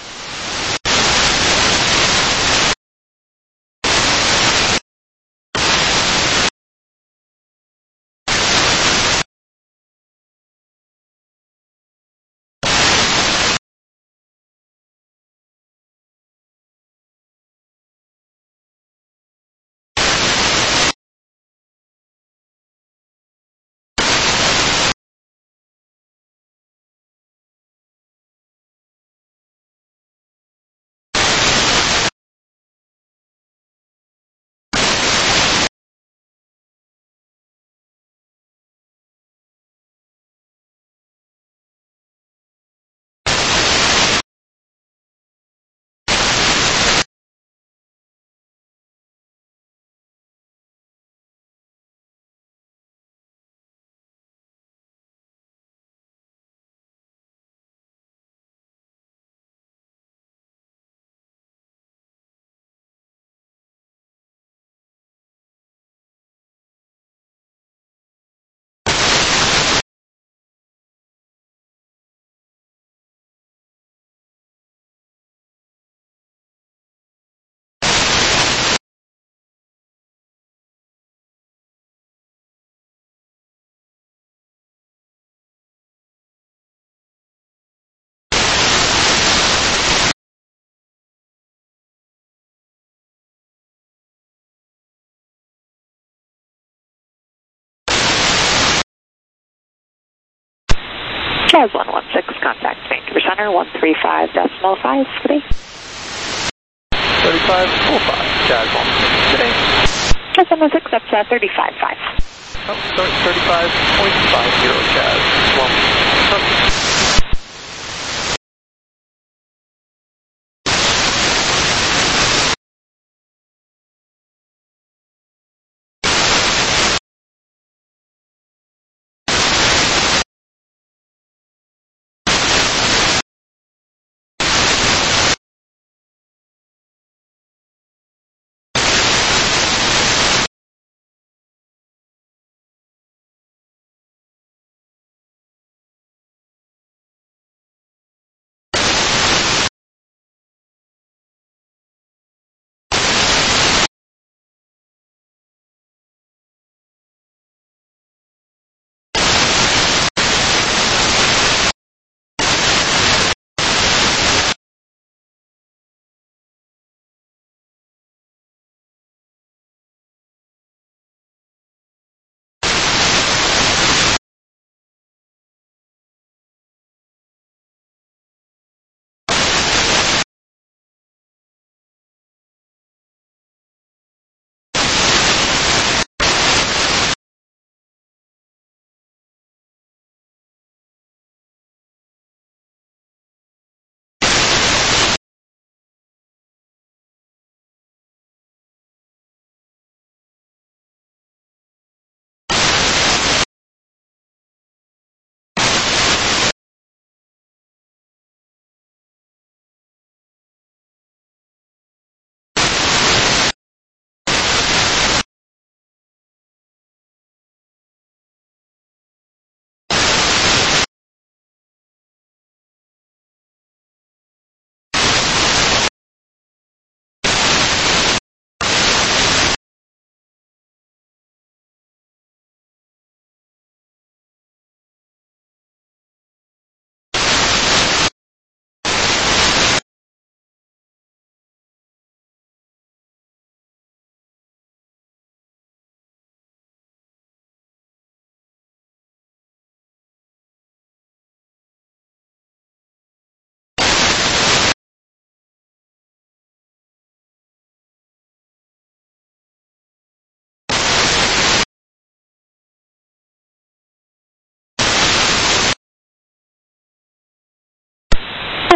Jazz one one six, contact Vancouver Center one three five decimal five, today. thirty-five point five, Jazz one one six, today. Jazz one one six, that's uh, thirty-five point five. Oh, sorry, thirty-five point five zero, Jazz one one six.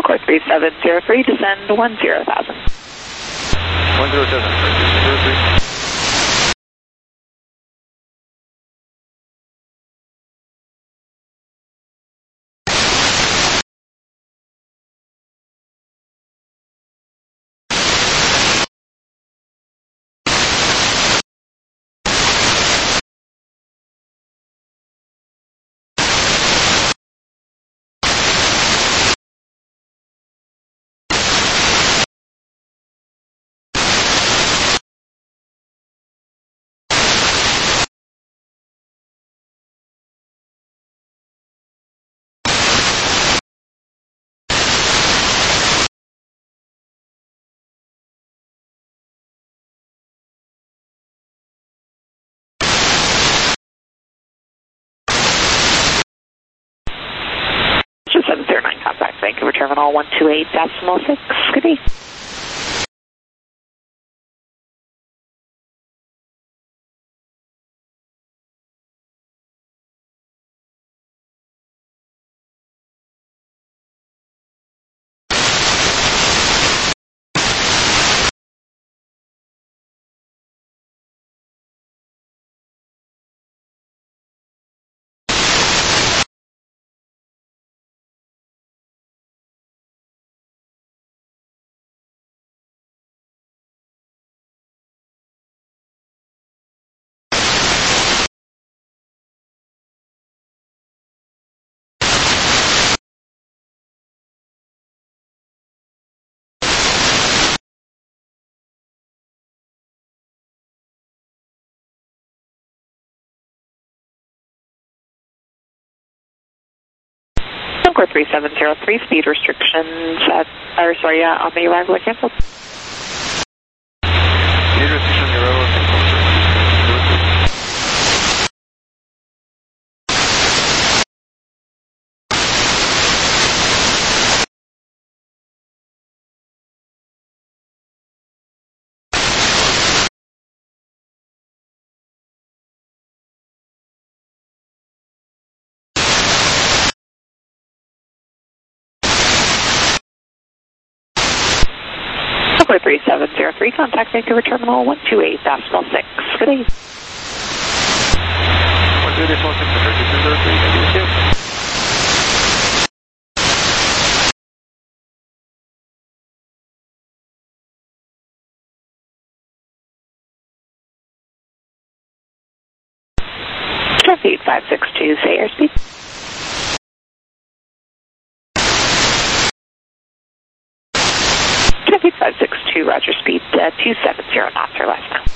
Core three seven zero three, descend one zero thousand. one zero seven, zero three. seven zero nine, contact Vancouver Terminal one two eight decimal six, good day. Core three seven zero three, speed restrictions at, or sorry, uh, on the arrival are canceled. Speed restrictions on the arrival are canceled. Core three seven zero three, contact Vancouver Terminal one two eight decimal six, good day. one two eight decimal six, two zero three, thank you. Traffic five six two, say airspeed. Traffic five six two, roger, speed uh, two seven zero knots or less now.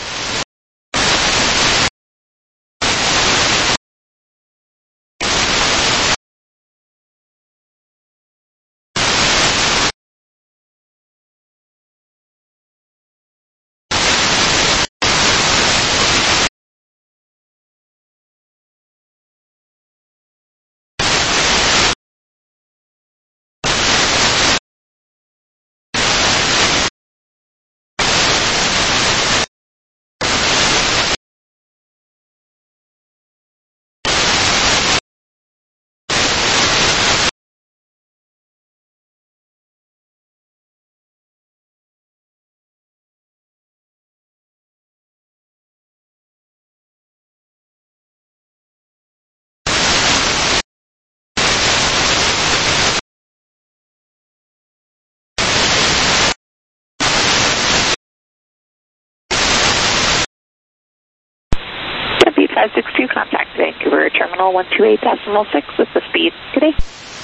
five six two, contact Vancouver Terminal one two eight decimal six with the speed, good day.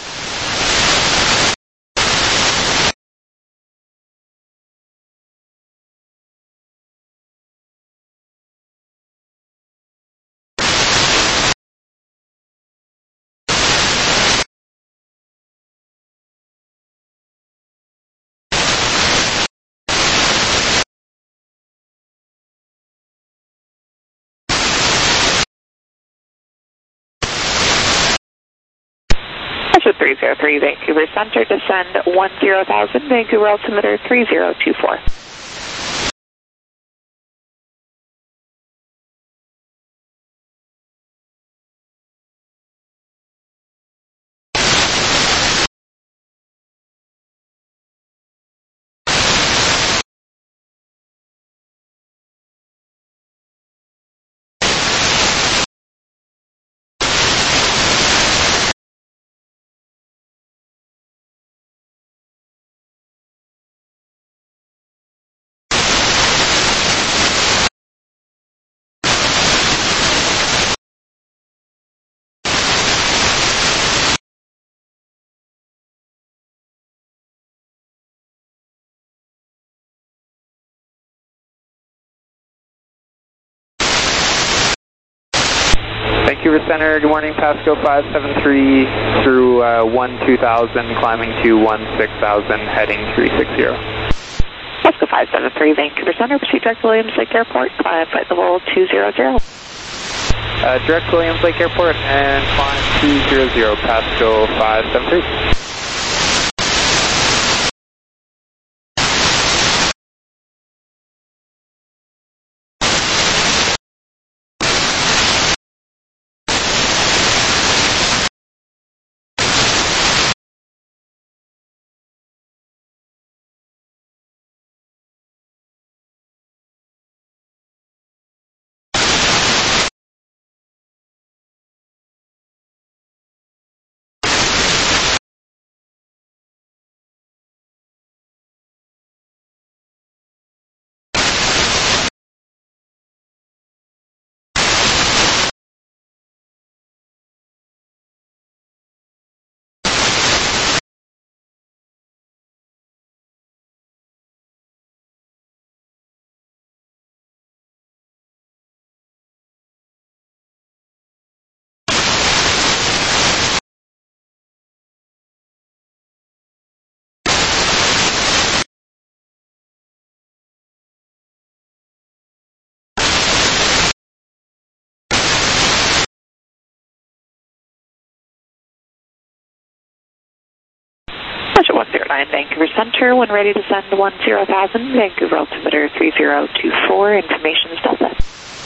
three zero three, Vancouver Center, descend one zero thousand, Vancouver altimeter three zero two four. Vancouver Center, good morning, Pasco five seven three through uh, one two thousand, climbing to one six thousand, heading three six zero. Pasco five seven three, Vancouver Center, proceed direct to Williams Lake Airport, climb flight level two zero zero. Uh, direct to Williams Lake Airport and climb two zero zero, Pasco five seven three. Pleasure one zero nine, Vancouver Center, when ready to send one zero thousand, Vancouver altimeter three zero two four, information is Delta.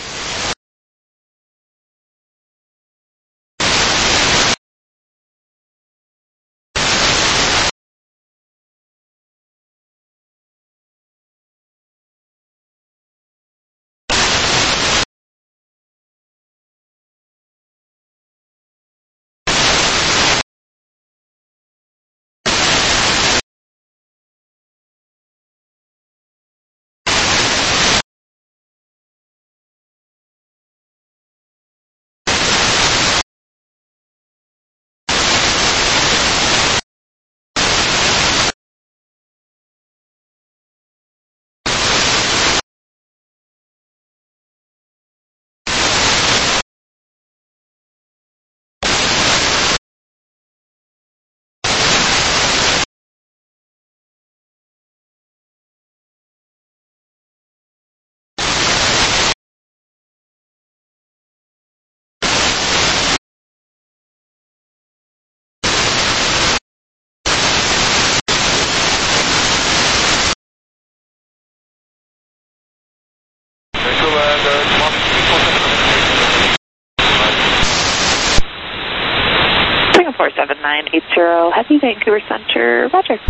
four seven nine eight zero, Heavy, Vancouver Center, roger.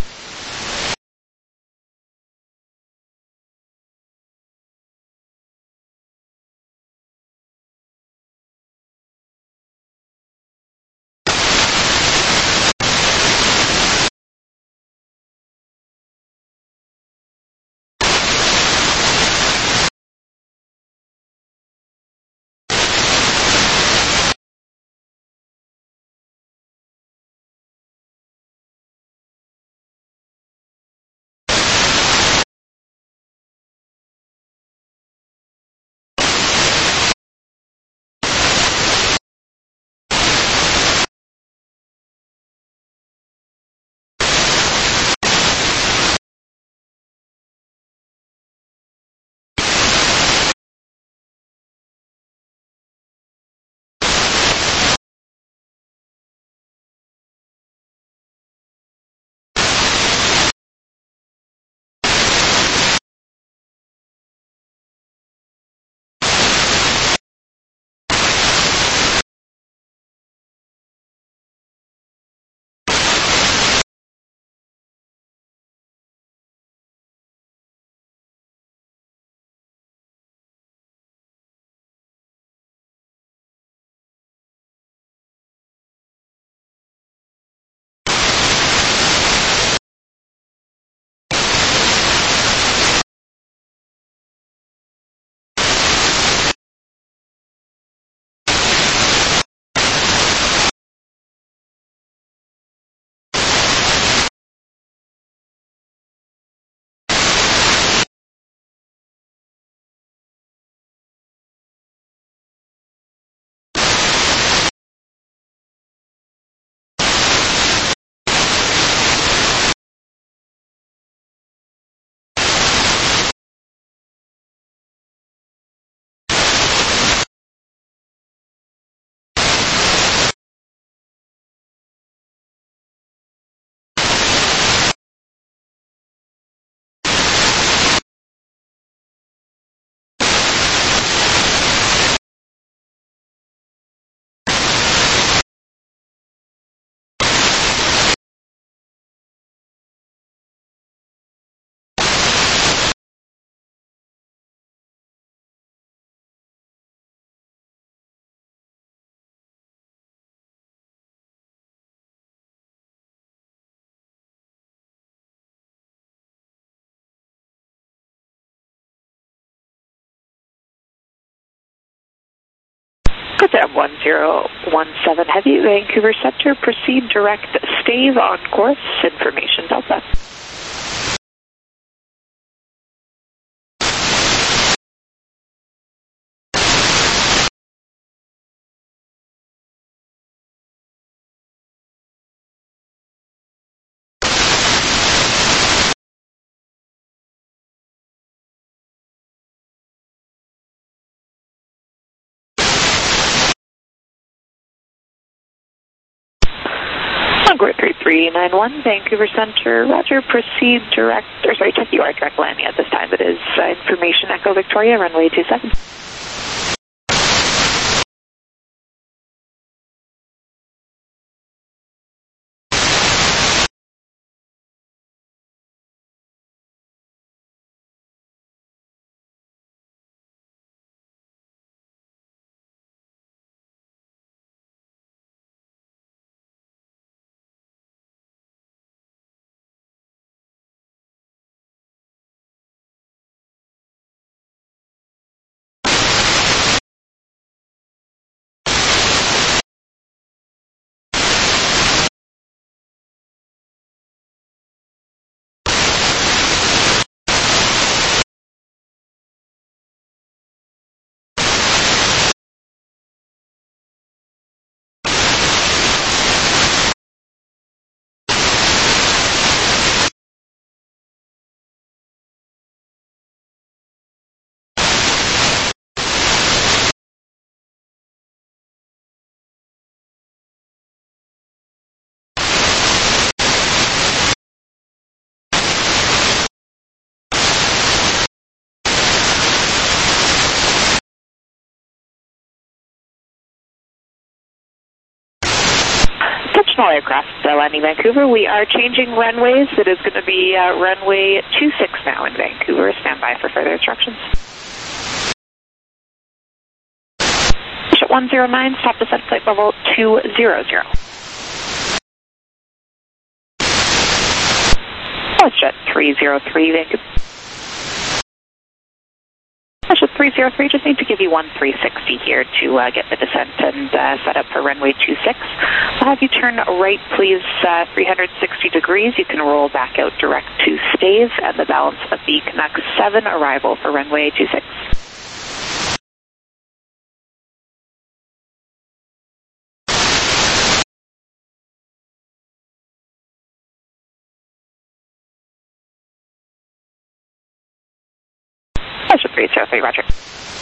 Good day, one zero one seven Heavy, Vancouver Center. Proceed direct stave on course. Information Delta. Encore three three nine one, Vancouver Center, roger, proceed direct, or sorry, check you are direct landing at this time. It is uh, Information Echo Victoria, runway two seven. Small aircraft uh, landing Vancouver. We are changing runways. It is going to be uh, runway two six now in Vancouver. Stand by for further instructions. one zero nine, stop descent flight level two zero zero. Jet three zero three, Vancouver. Jet three zero three, just need to give you one three sixty here to uh, get the descent and uh, set up for runway two six. I'll have you turn right, please, uh, three hundred sixty degrees. You can roll back out direct to stave and the balance of the Canuck seven arrival for runway two six. Jet three zero three, roger.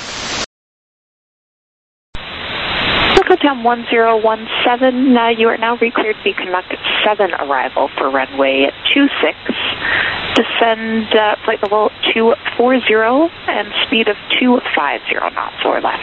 Town one zero one seven, uh, you are now recleared the Canuck seven arrival for runway two six. Descend uh, flight level two forty and speed of two fifty knots or less.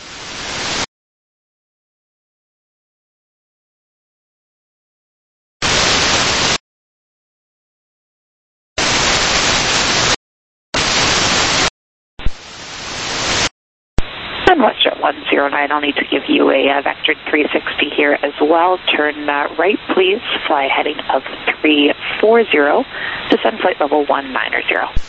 And WestJet one zero nine, I'll need to give you a uh, vectored three sixty here as well. Turn uh, right, please. Fly heading of three forty. Descend flight level one ninety.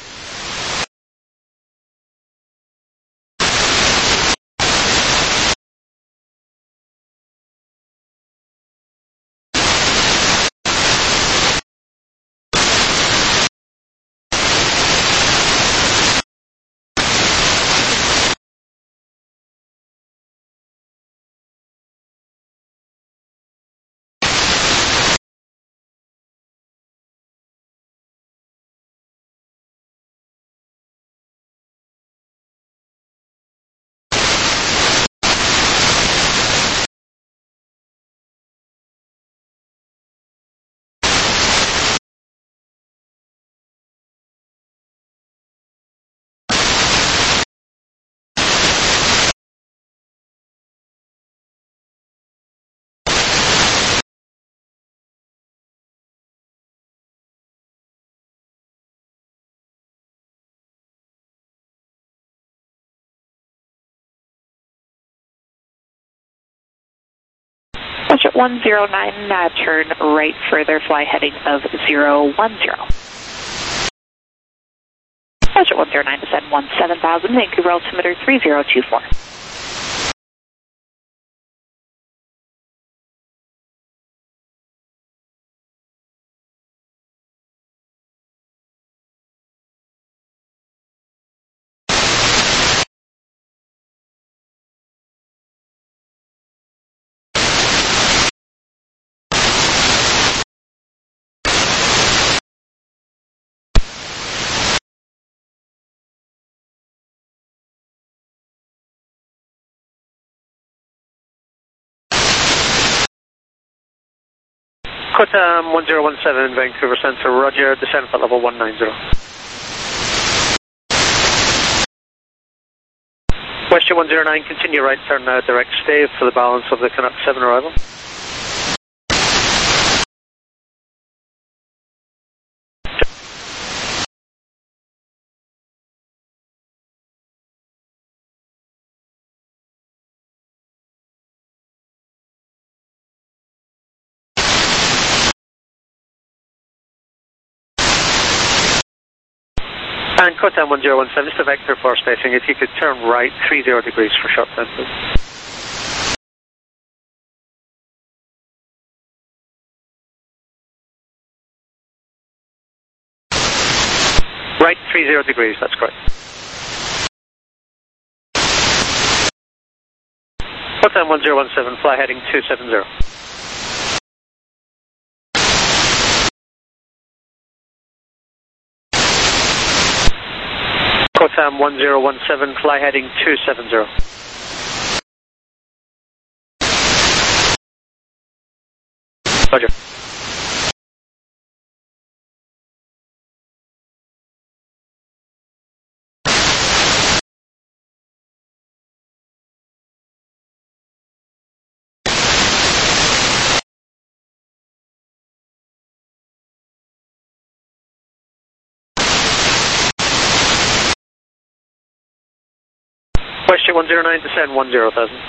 WestJet one zero nine, uh, turn right further, fly heading of zero one zero. WestJet one zero nine, descend one seven thousand, Vancouver altimeter three zero two four. Kotam one zero one seven, Vancouver Centre, roger, descend at level one nine zero. Question one zero nine, continue right turn now, direct stave for the balance of the Canuck seven arrival. And Kotam one zero one seven, just a vector for spacing, if you could turn right three zero degrees for short time, please. Right three zero degrees, that's correct. Kotam one zero one seven, fly heading two seven zero. Kotam one zero one seven, fly heading two seven zero. Roger. Question one zero nine, descend one zero thousand.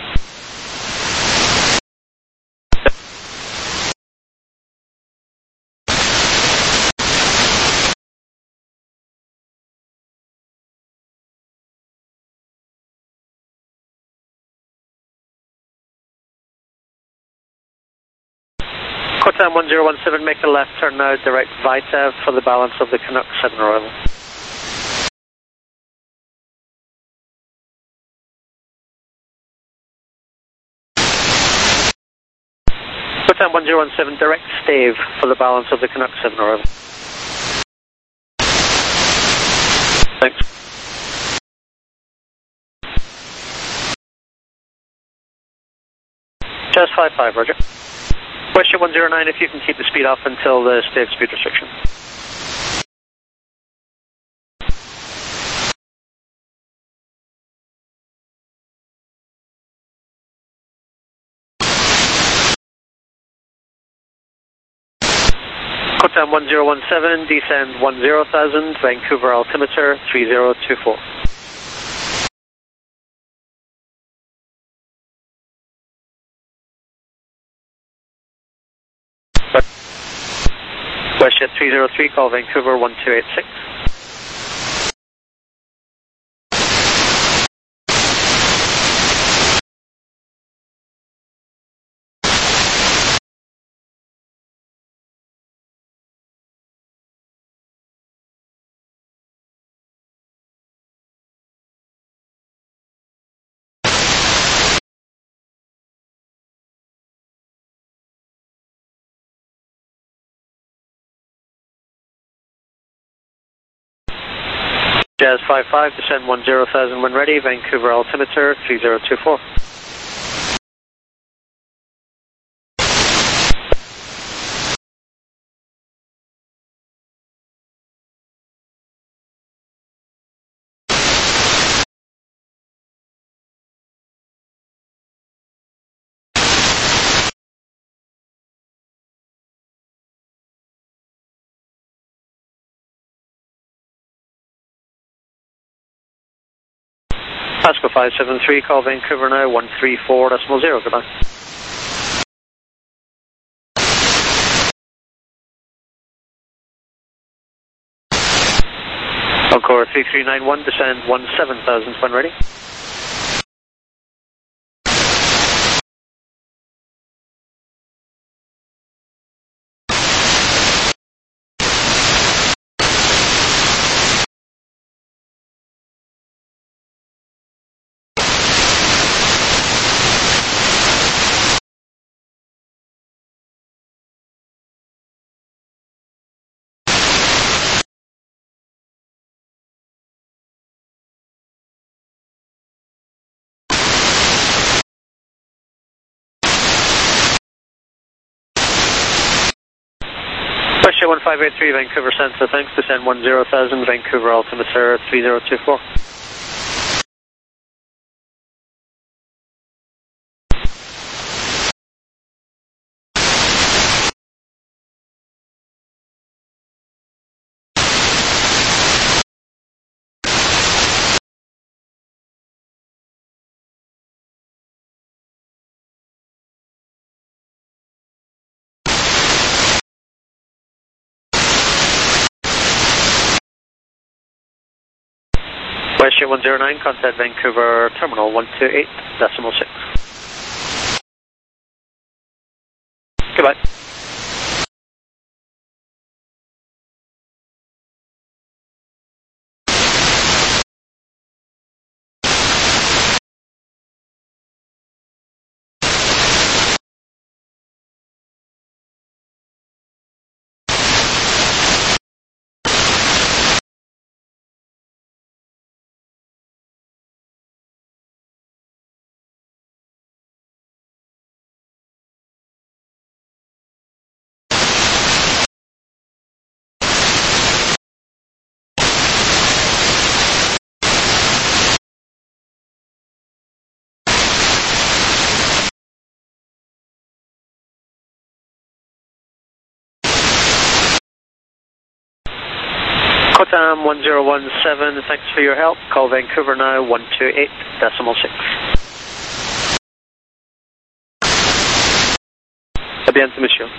Kotam one zero one seven, make a left turn now, direct Vita for the balance of the Canuck seven arrival. Kotam one zero one seven, direct stave for the balance of the Canuck seven arrival. Thanks. Just five five, roger. Question one zero nine, if you can keep the speed off until the stave speed restriction. Kotam one zero one seven, descend one zero thousand, Vancouver altimeter three zero two four. Westjet three zero three, call Vancouver one two eight six. Jazz five five, descend one zero thousand when ready, Vancouver altimeter three zero two four. Pasco five seven three, call Vancouver now one three four decimal zero, goodbye. Encore three three nine one, descend one seven thousand when ready. Westjet one five eight three, Vancouver Centre, thanks, descend one zero thousand, Vancouver altimeter three zero two four. Westjet one zero nine, contact Vancouver Terminal one two eight decimal six. Goodbye. Cotam one zero one seven, thanks for your help. Call Vancouver now, one two eight decimal six. A bientôt, monsieur.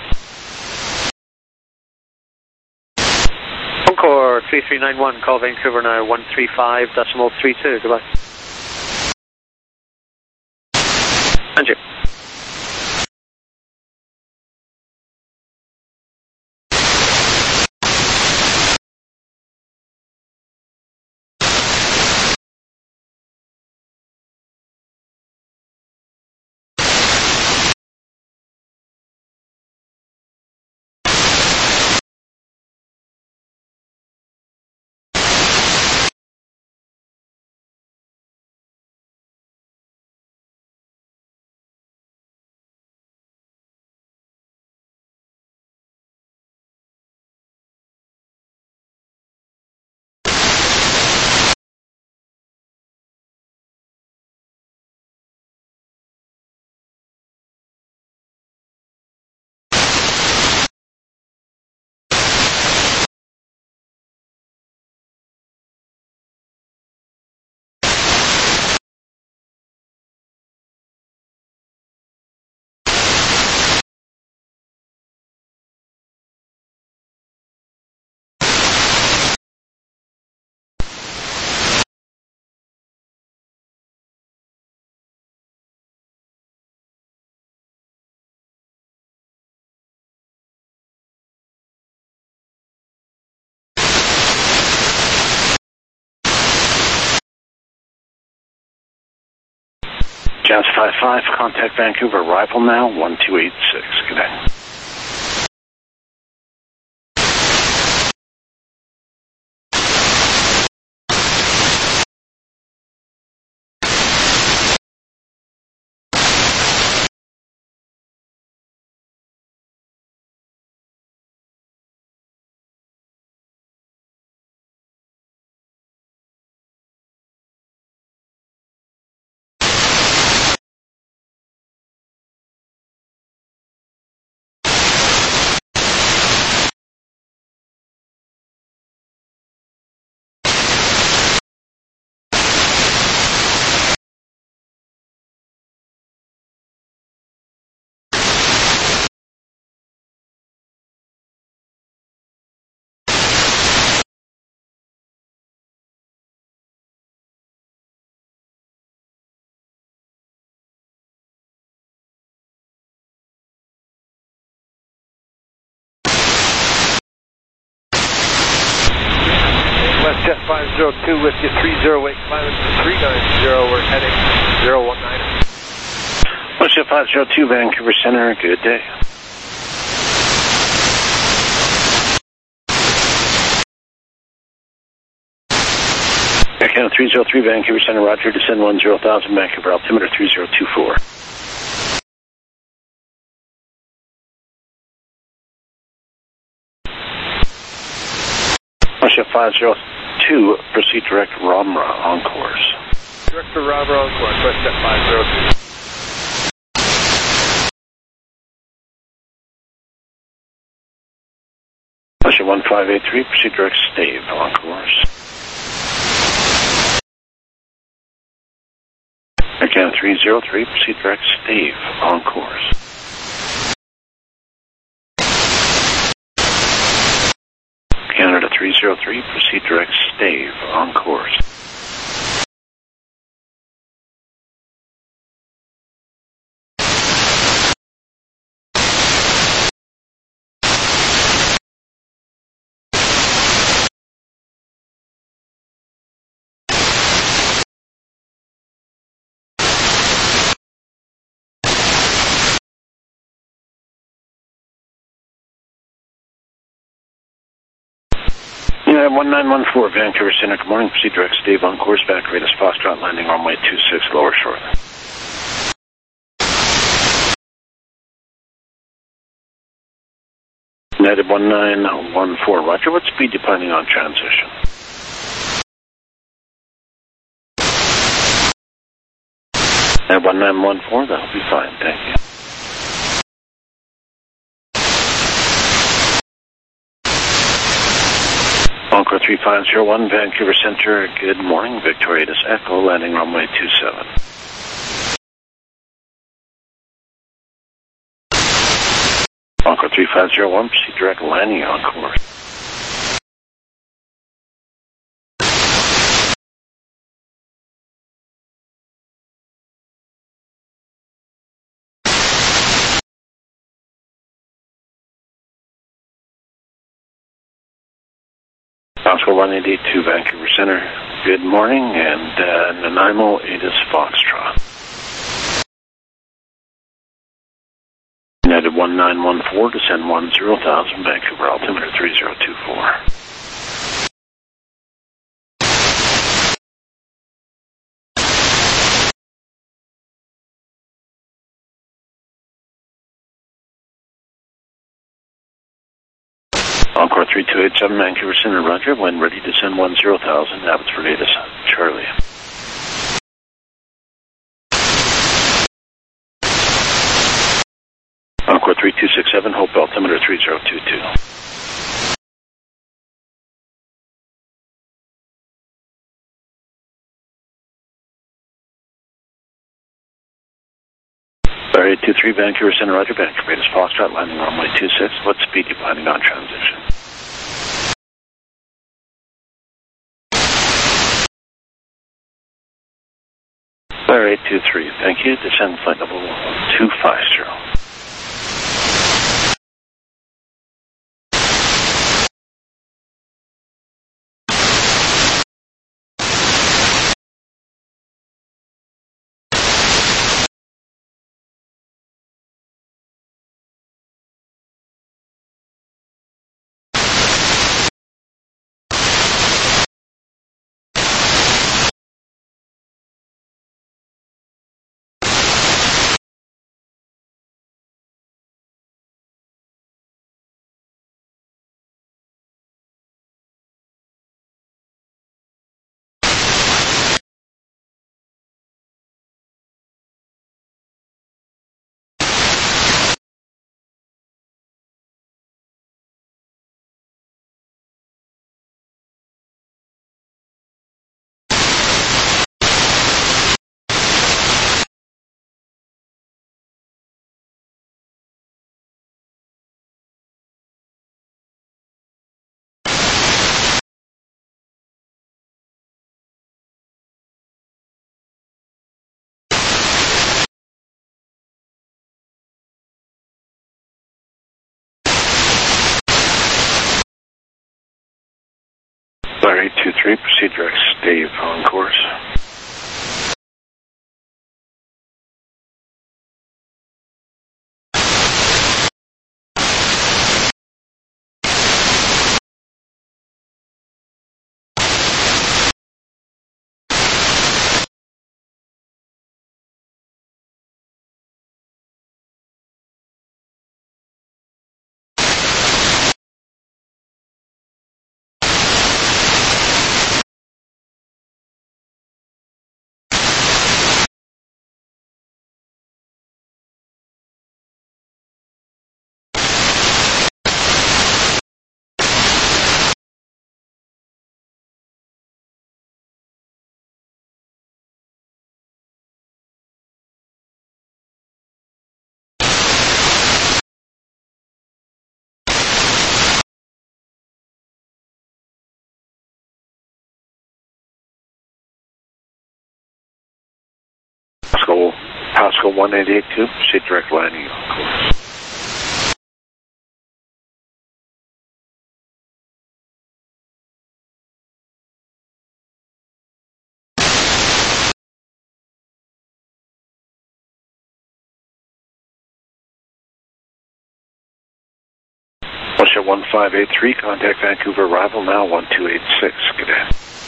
Encore three three nine one, call Vancouver now, one three five decimal three two. Goodbye. And you. Jazz five five, contact Vancouver, arrival now, one two eight six. Good day. Westjet five zero two with you, three zero eight, climate three nine zero, we're heading zero one nine. Westjet five zero two, Vancouver Center, good day. Air three zero three, Vancouver Center, roger, descend one zero thousand, Vancouver altimeter three zero two four. five zero two, proceed direct Ramra on course. Direct to Ramra on course, WestJet five zero two. WestJet one five eight three, proceed direct Stave on course. Again, three zero three, proceed direct Stave on course. Canada three zero three, proceed direct Stave on course. United one nine one four, Vancouver Center, good morning. Proceed direct Stave on course. Back rate is Foxtrot, landing runway two six, lower short. United one nine one four, roger. What speed you planning on transition? United one nine one four, that'll be fine, thank you. Encore three five zero one, Vancouver Center, good morning. Victorious Echo, landing runway two seven. Encore three five zero one, proceed direct landing on course. Oscar one eight eight two, Vancouver Center, good morning, and uh, Nanaimo, it is Foxtrot. United one nine one four, descend one zero thousand, Vancouver altimeter three zero two four. Encore three two eight seven, Vancouver Center, roger. When ready, descend one zero thousand, Abbotsford eight is Charlie. Encore three two six seven, Hope altimeter three zero two two. Barry eight two three, Vancouver Center, roger. Vancouver eight is Foxtrot, landing runway two six. What speed are you planning on transition? Barry eight two three, thank you. Descend flight level two five zero. Barry eight two three, proceed direct Stave on course. Pascal one eight eight two, proceed direct landing on course. Russia one five eight three, contact Vancouver arrival now one two eight six, good day.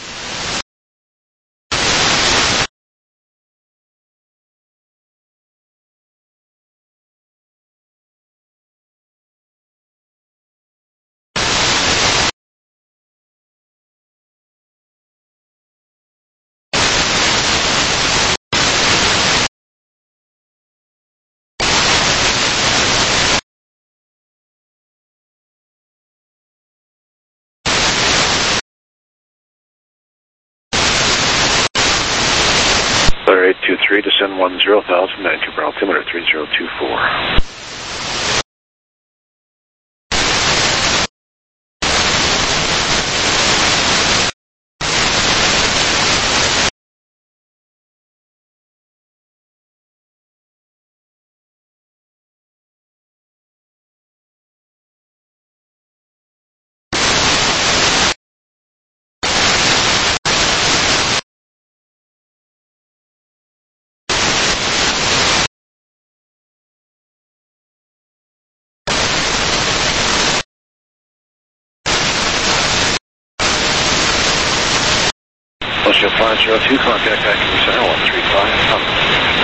eight two three, descend one zero thousand, Vancouver altimeter three zero two four. Russia five zero two, contact Vancouver Center one three five, up.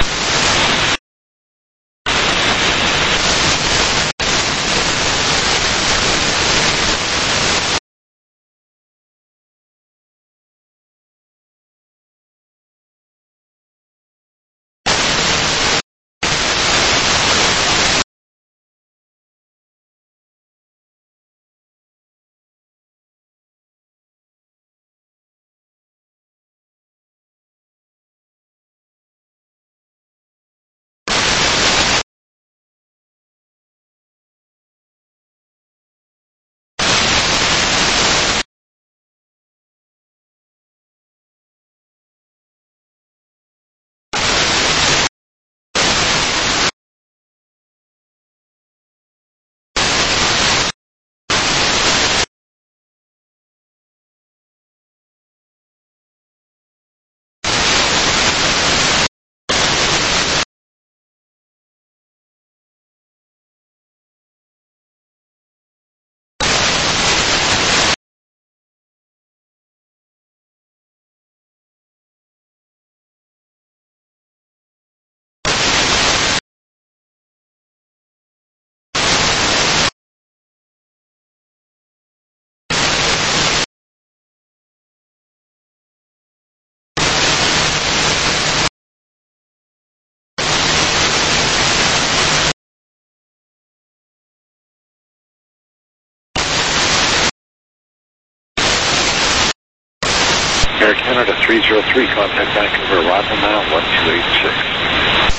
Air Canada three zero three, contact Vancouver arrival now one two eight six.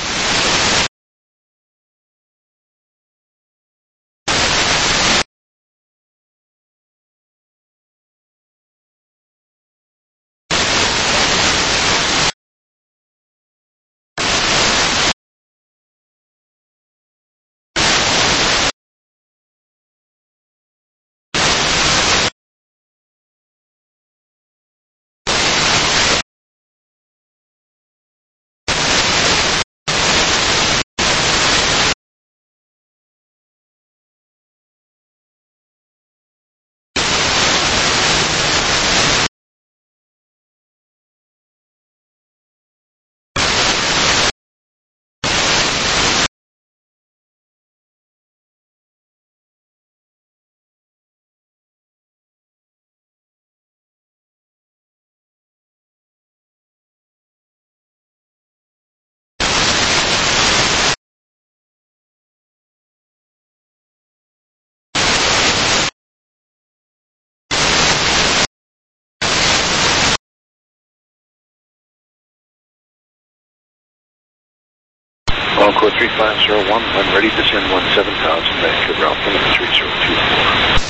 Encore three five zero one, when ready, descend one seven thousand, Vancouver altimeter three zero two four.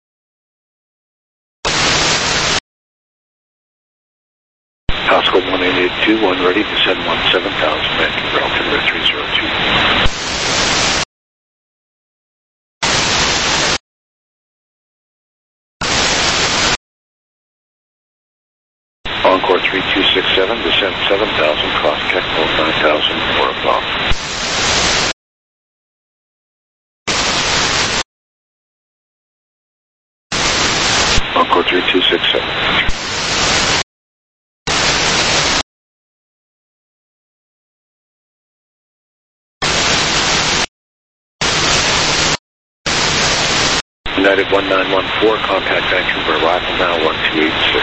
Pascal one eight Encore three two six seven, descend seven thousand, cross technical nine thousand, or above. Encore three two six seven. United one nine one four, contact Vancouver, arrival now one two eight six.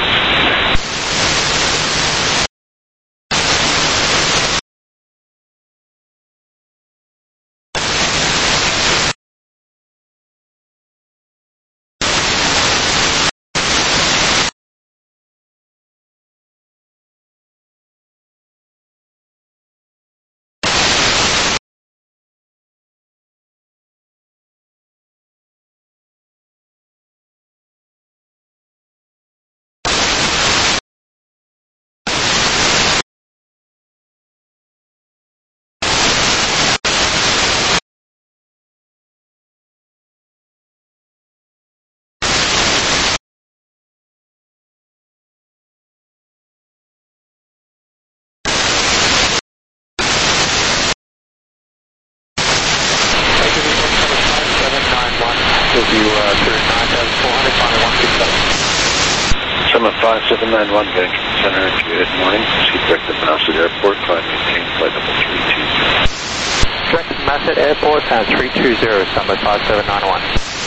Summit five seven nine one, Vancouver Center, good morning. Proceed direct to Masset Airport, climb maintain flight level three two zero. Direct to Masset Airport, and three two zero, Summit five seven nine one.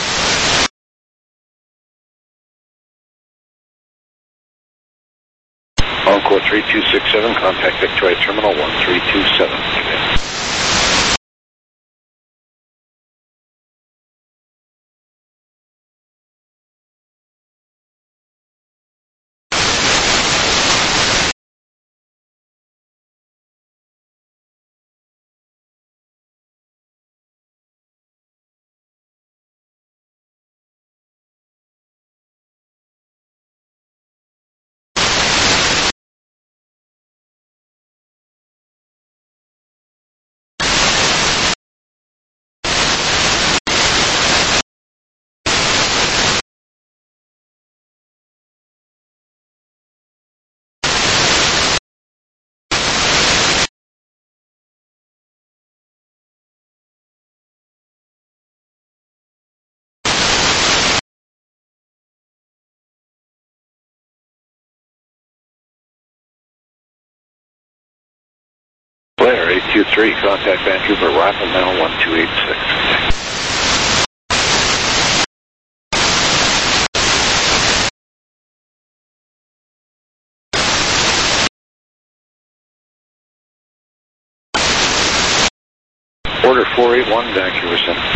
Encore three two six seven, contact Victoria Terminal one three two seven. Blair eight two three, contact Vancouver, arrival now one two eight six. Order four eight one, Vancouver Center.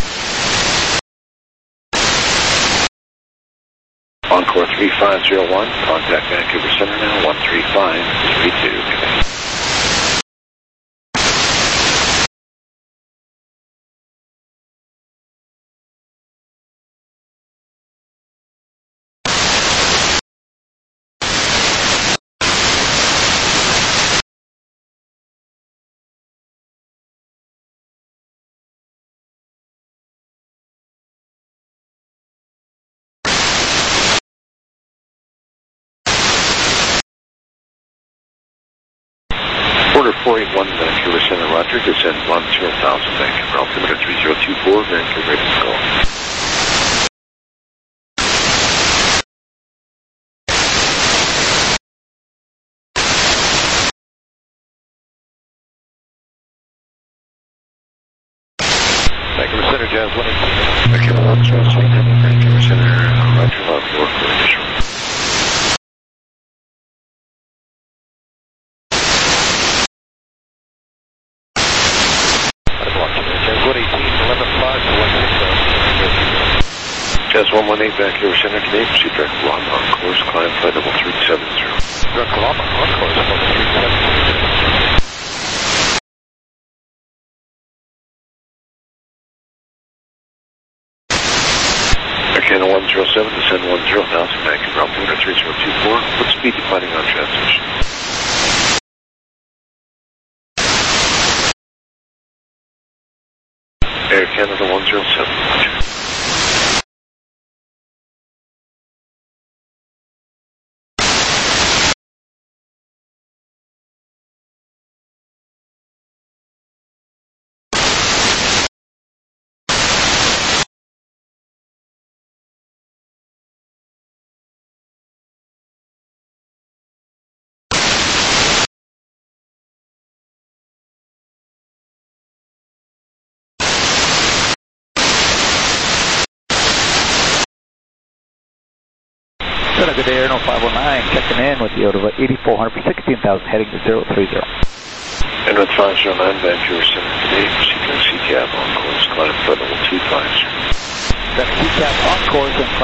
Encore three five zero one, contact Vancouver Center now one three five three two. Order four eight one, Vancouver Center, Roger, descend one zero thousand, Vancouver, altimeter three zero two four, Vancouver, ready to go. Vancouver Center, Jazz one eight two. Vancouver one zero three nine, Vancouver Center, Roger, love, four for initial. Jazz one one eight, Vancouver Center, today, proceed direct to London on course, climb flight level three seven zero. Direct to London on course, level three seven zero. Arcana one zero seven, descend one zero thousand, Vancouver, altimeter three zero two four, with speed declining on transition. Air Canada one zero seven, Roger. Center, good day, Airno five one nine, checking in with you over eighty-four hundred for sixteen thousand, heading to zero three zero. And with five zero nine, Vancouver Center, today, proceed to C C A P on course, climb flight level two five zero. Center, C C A P on course and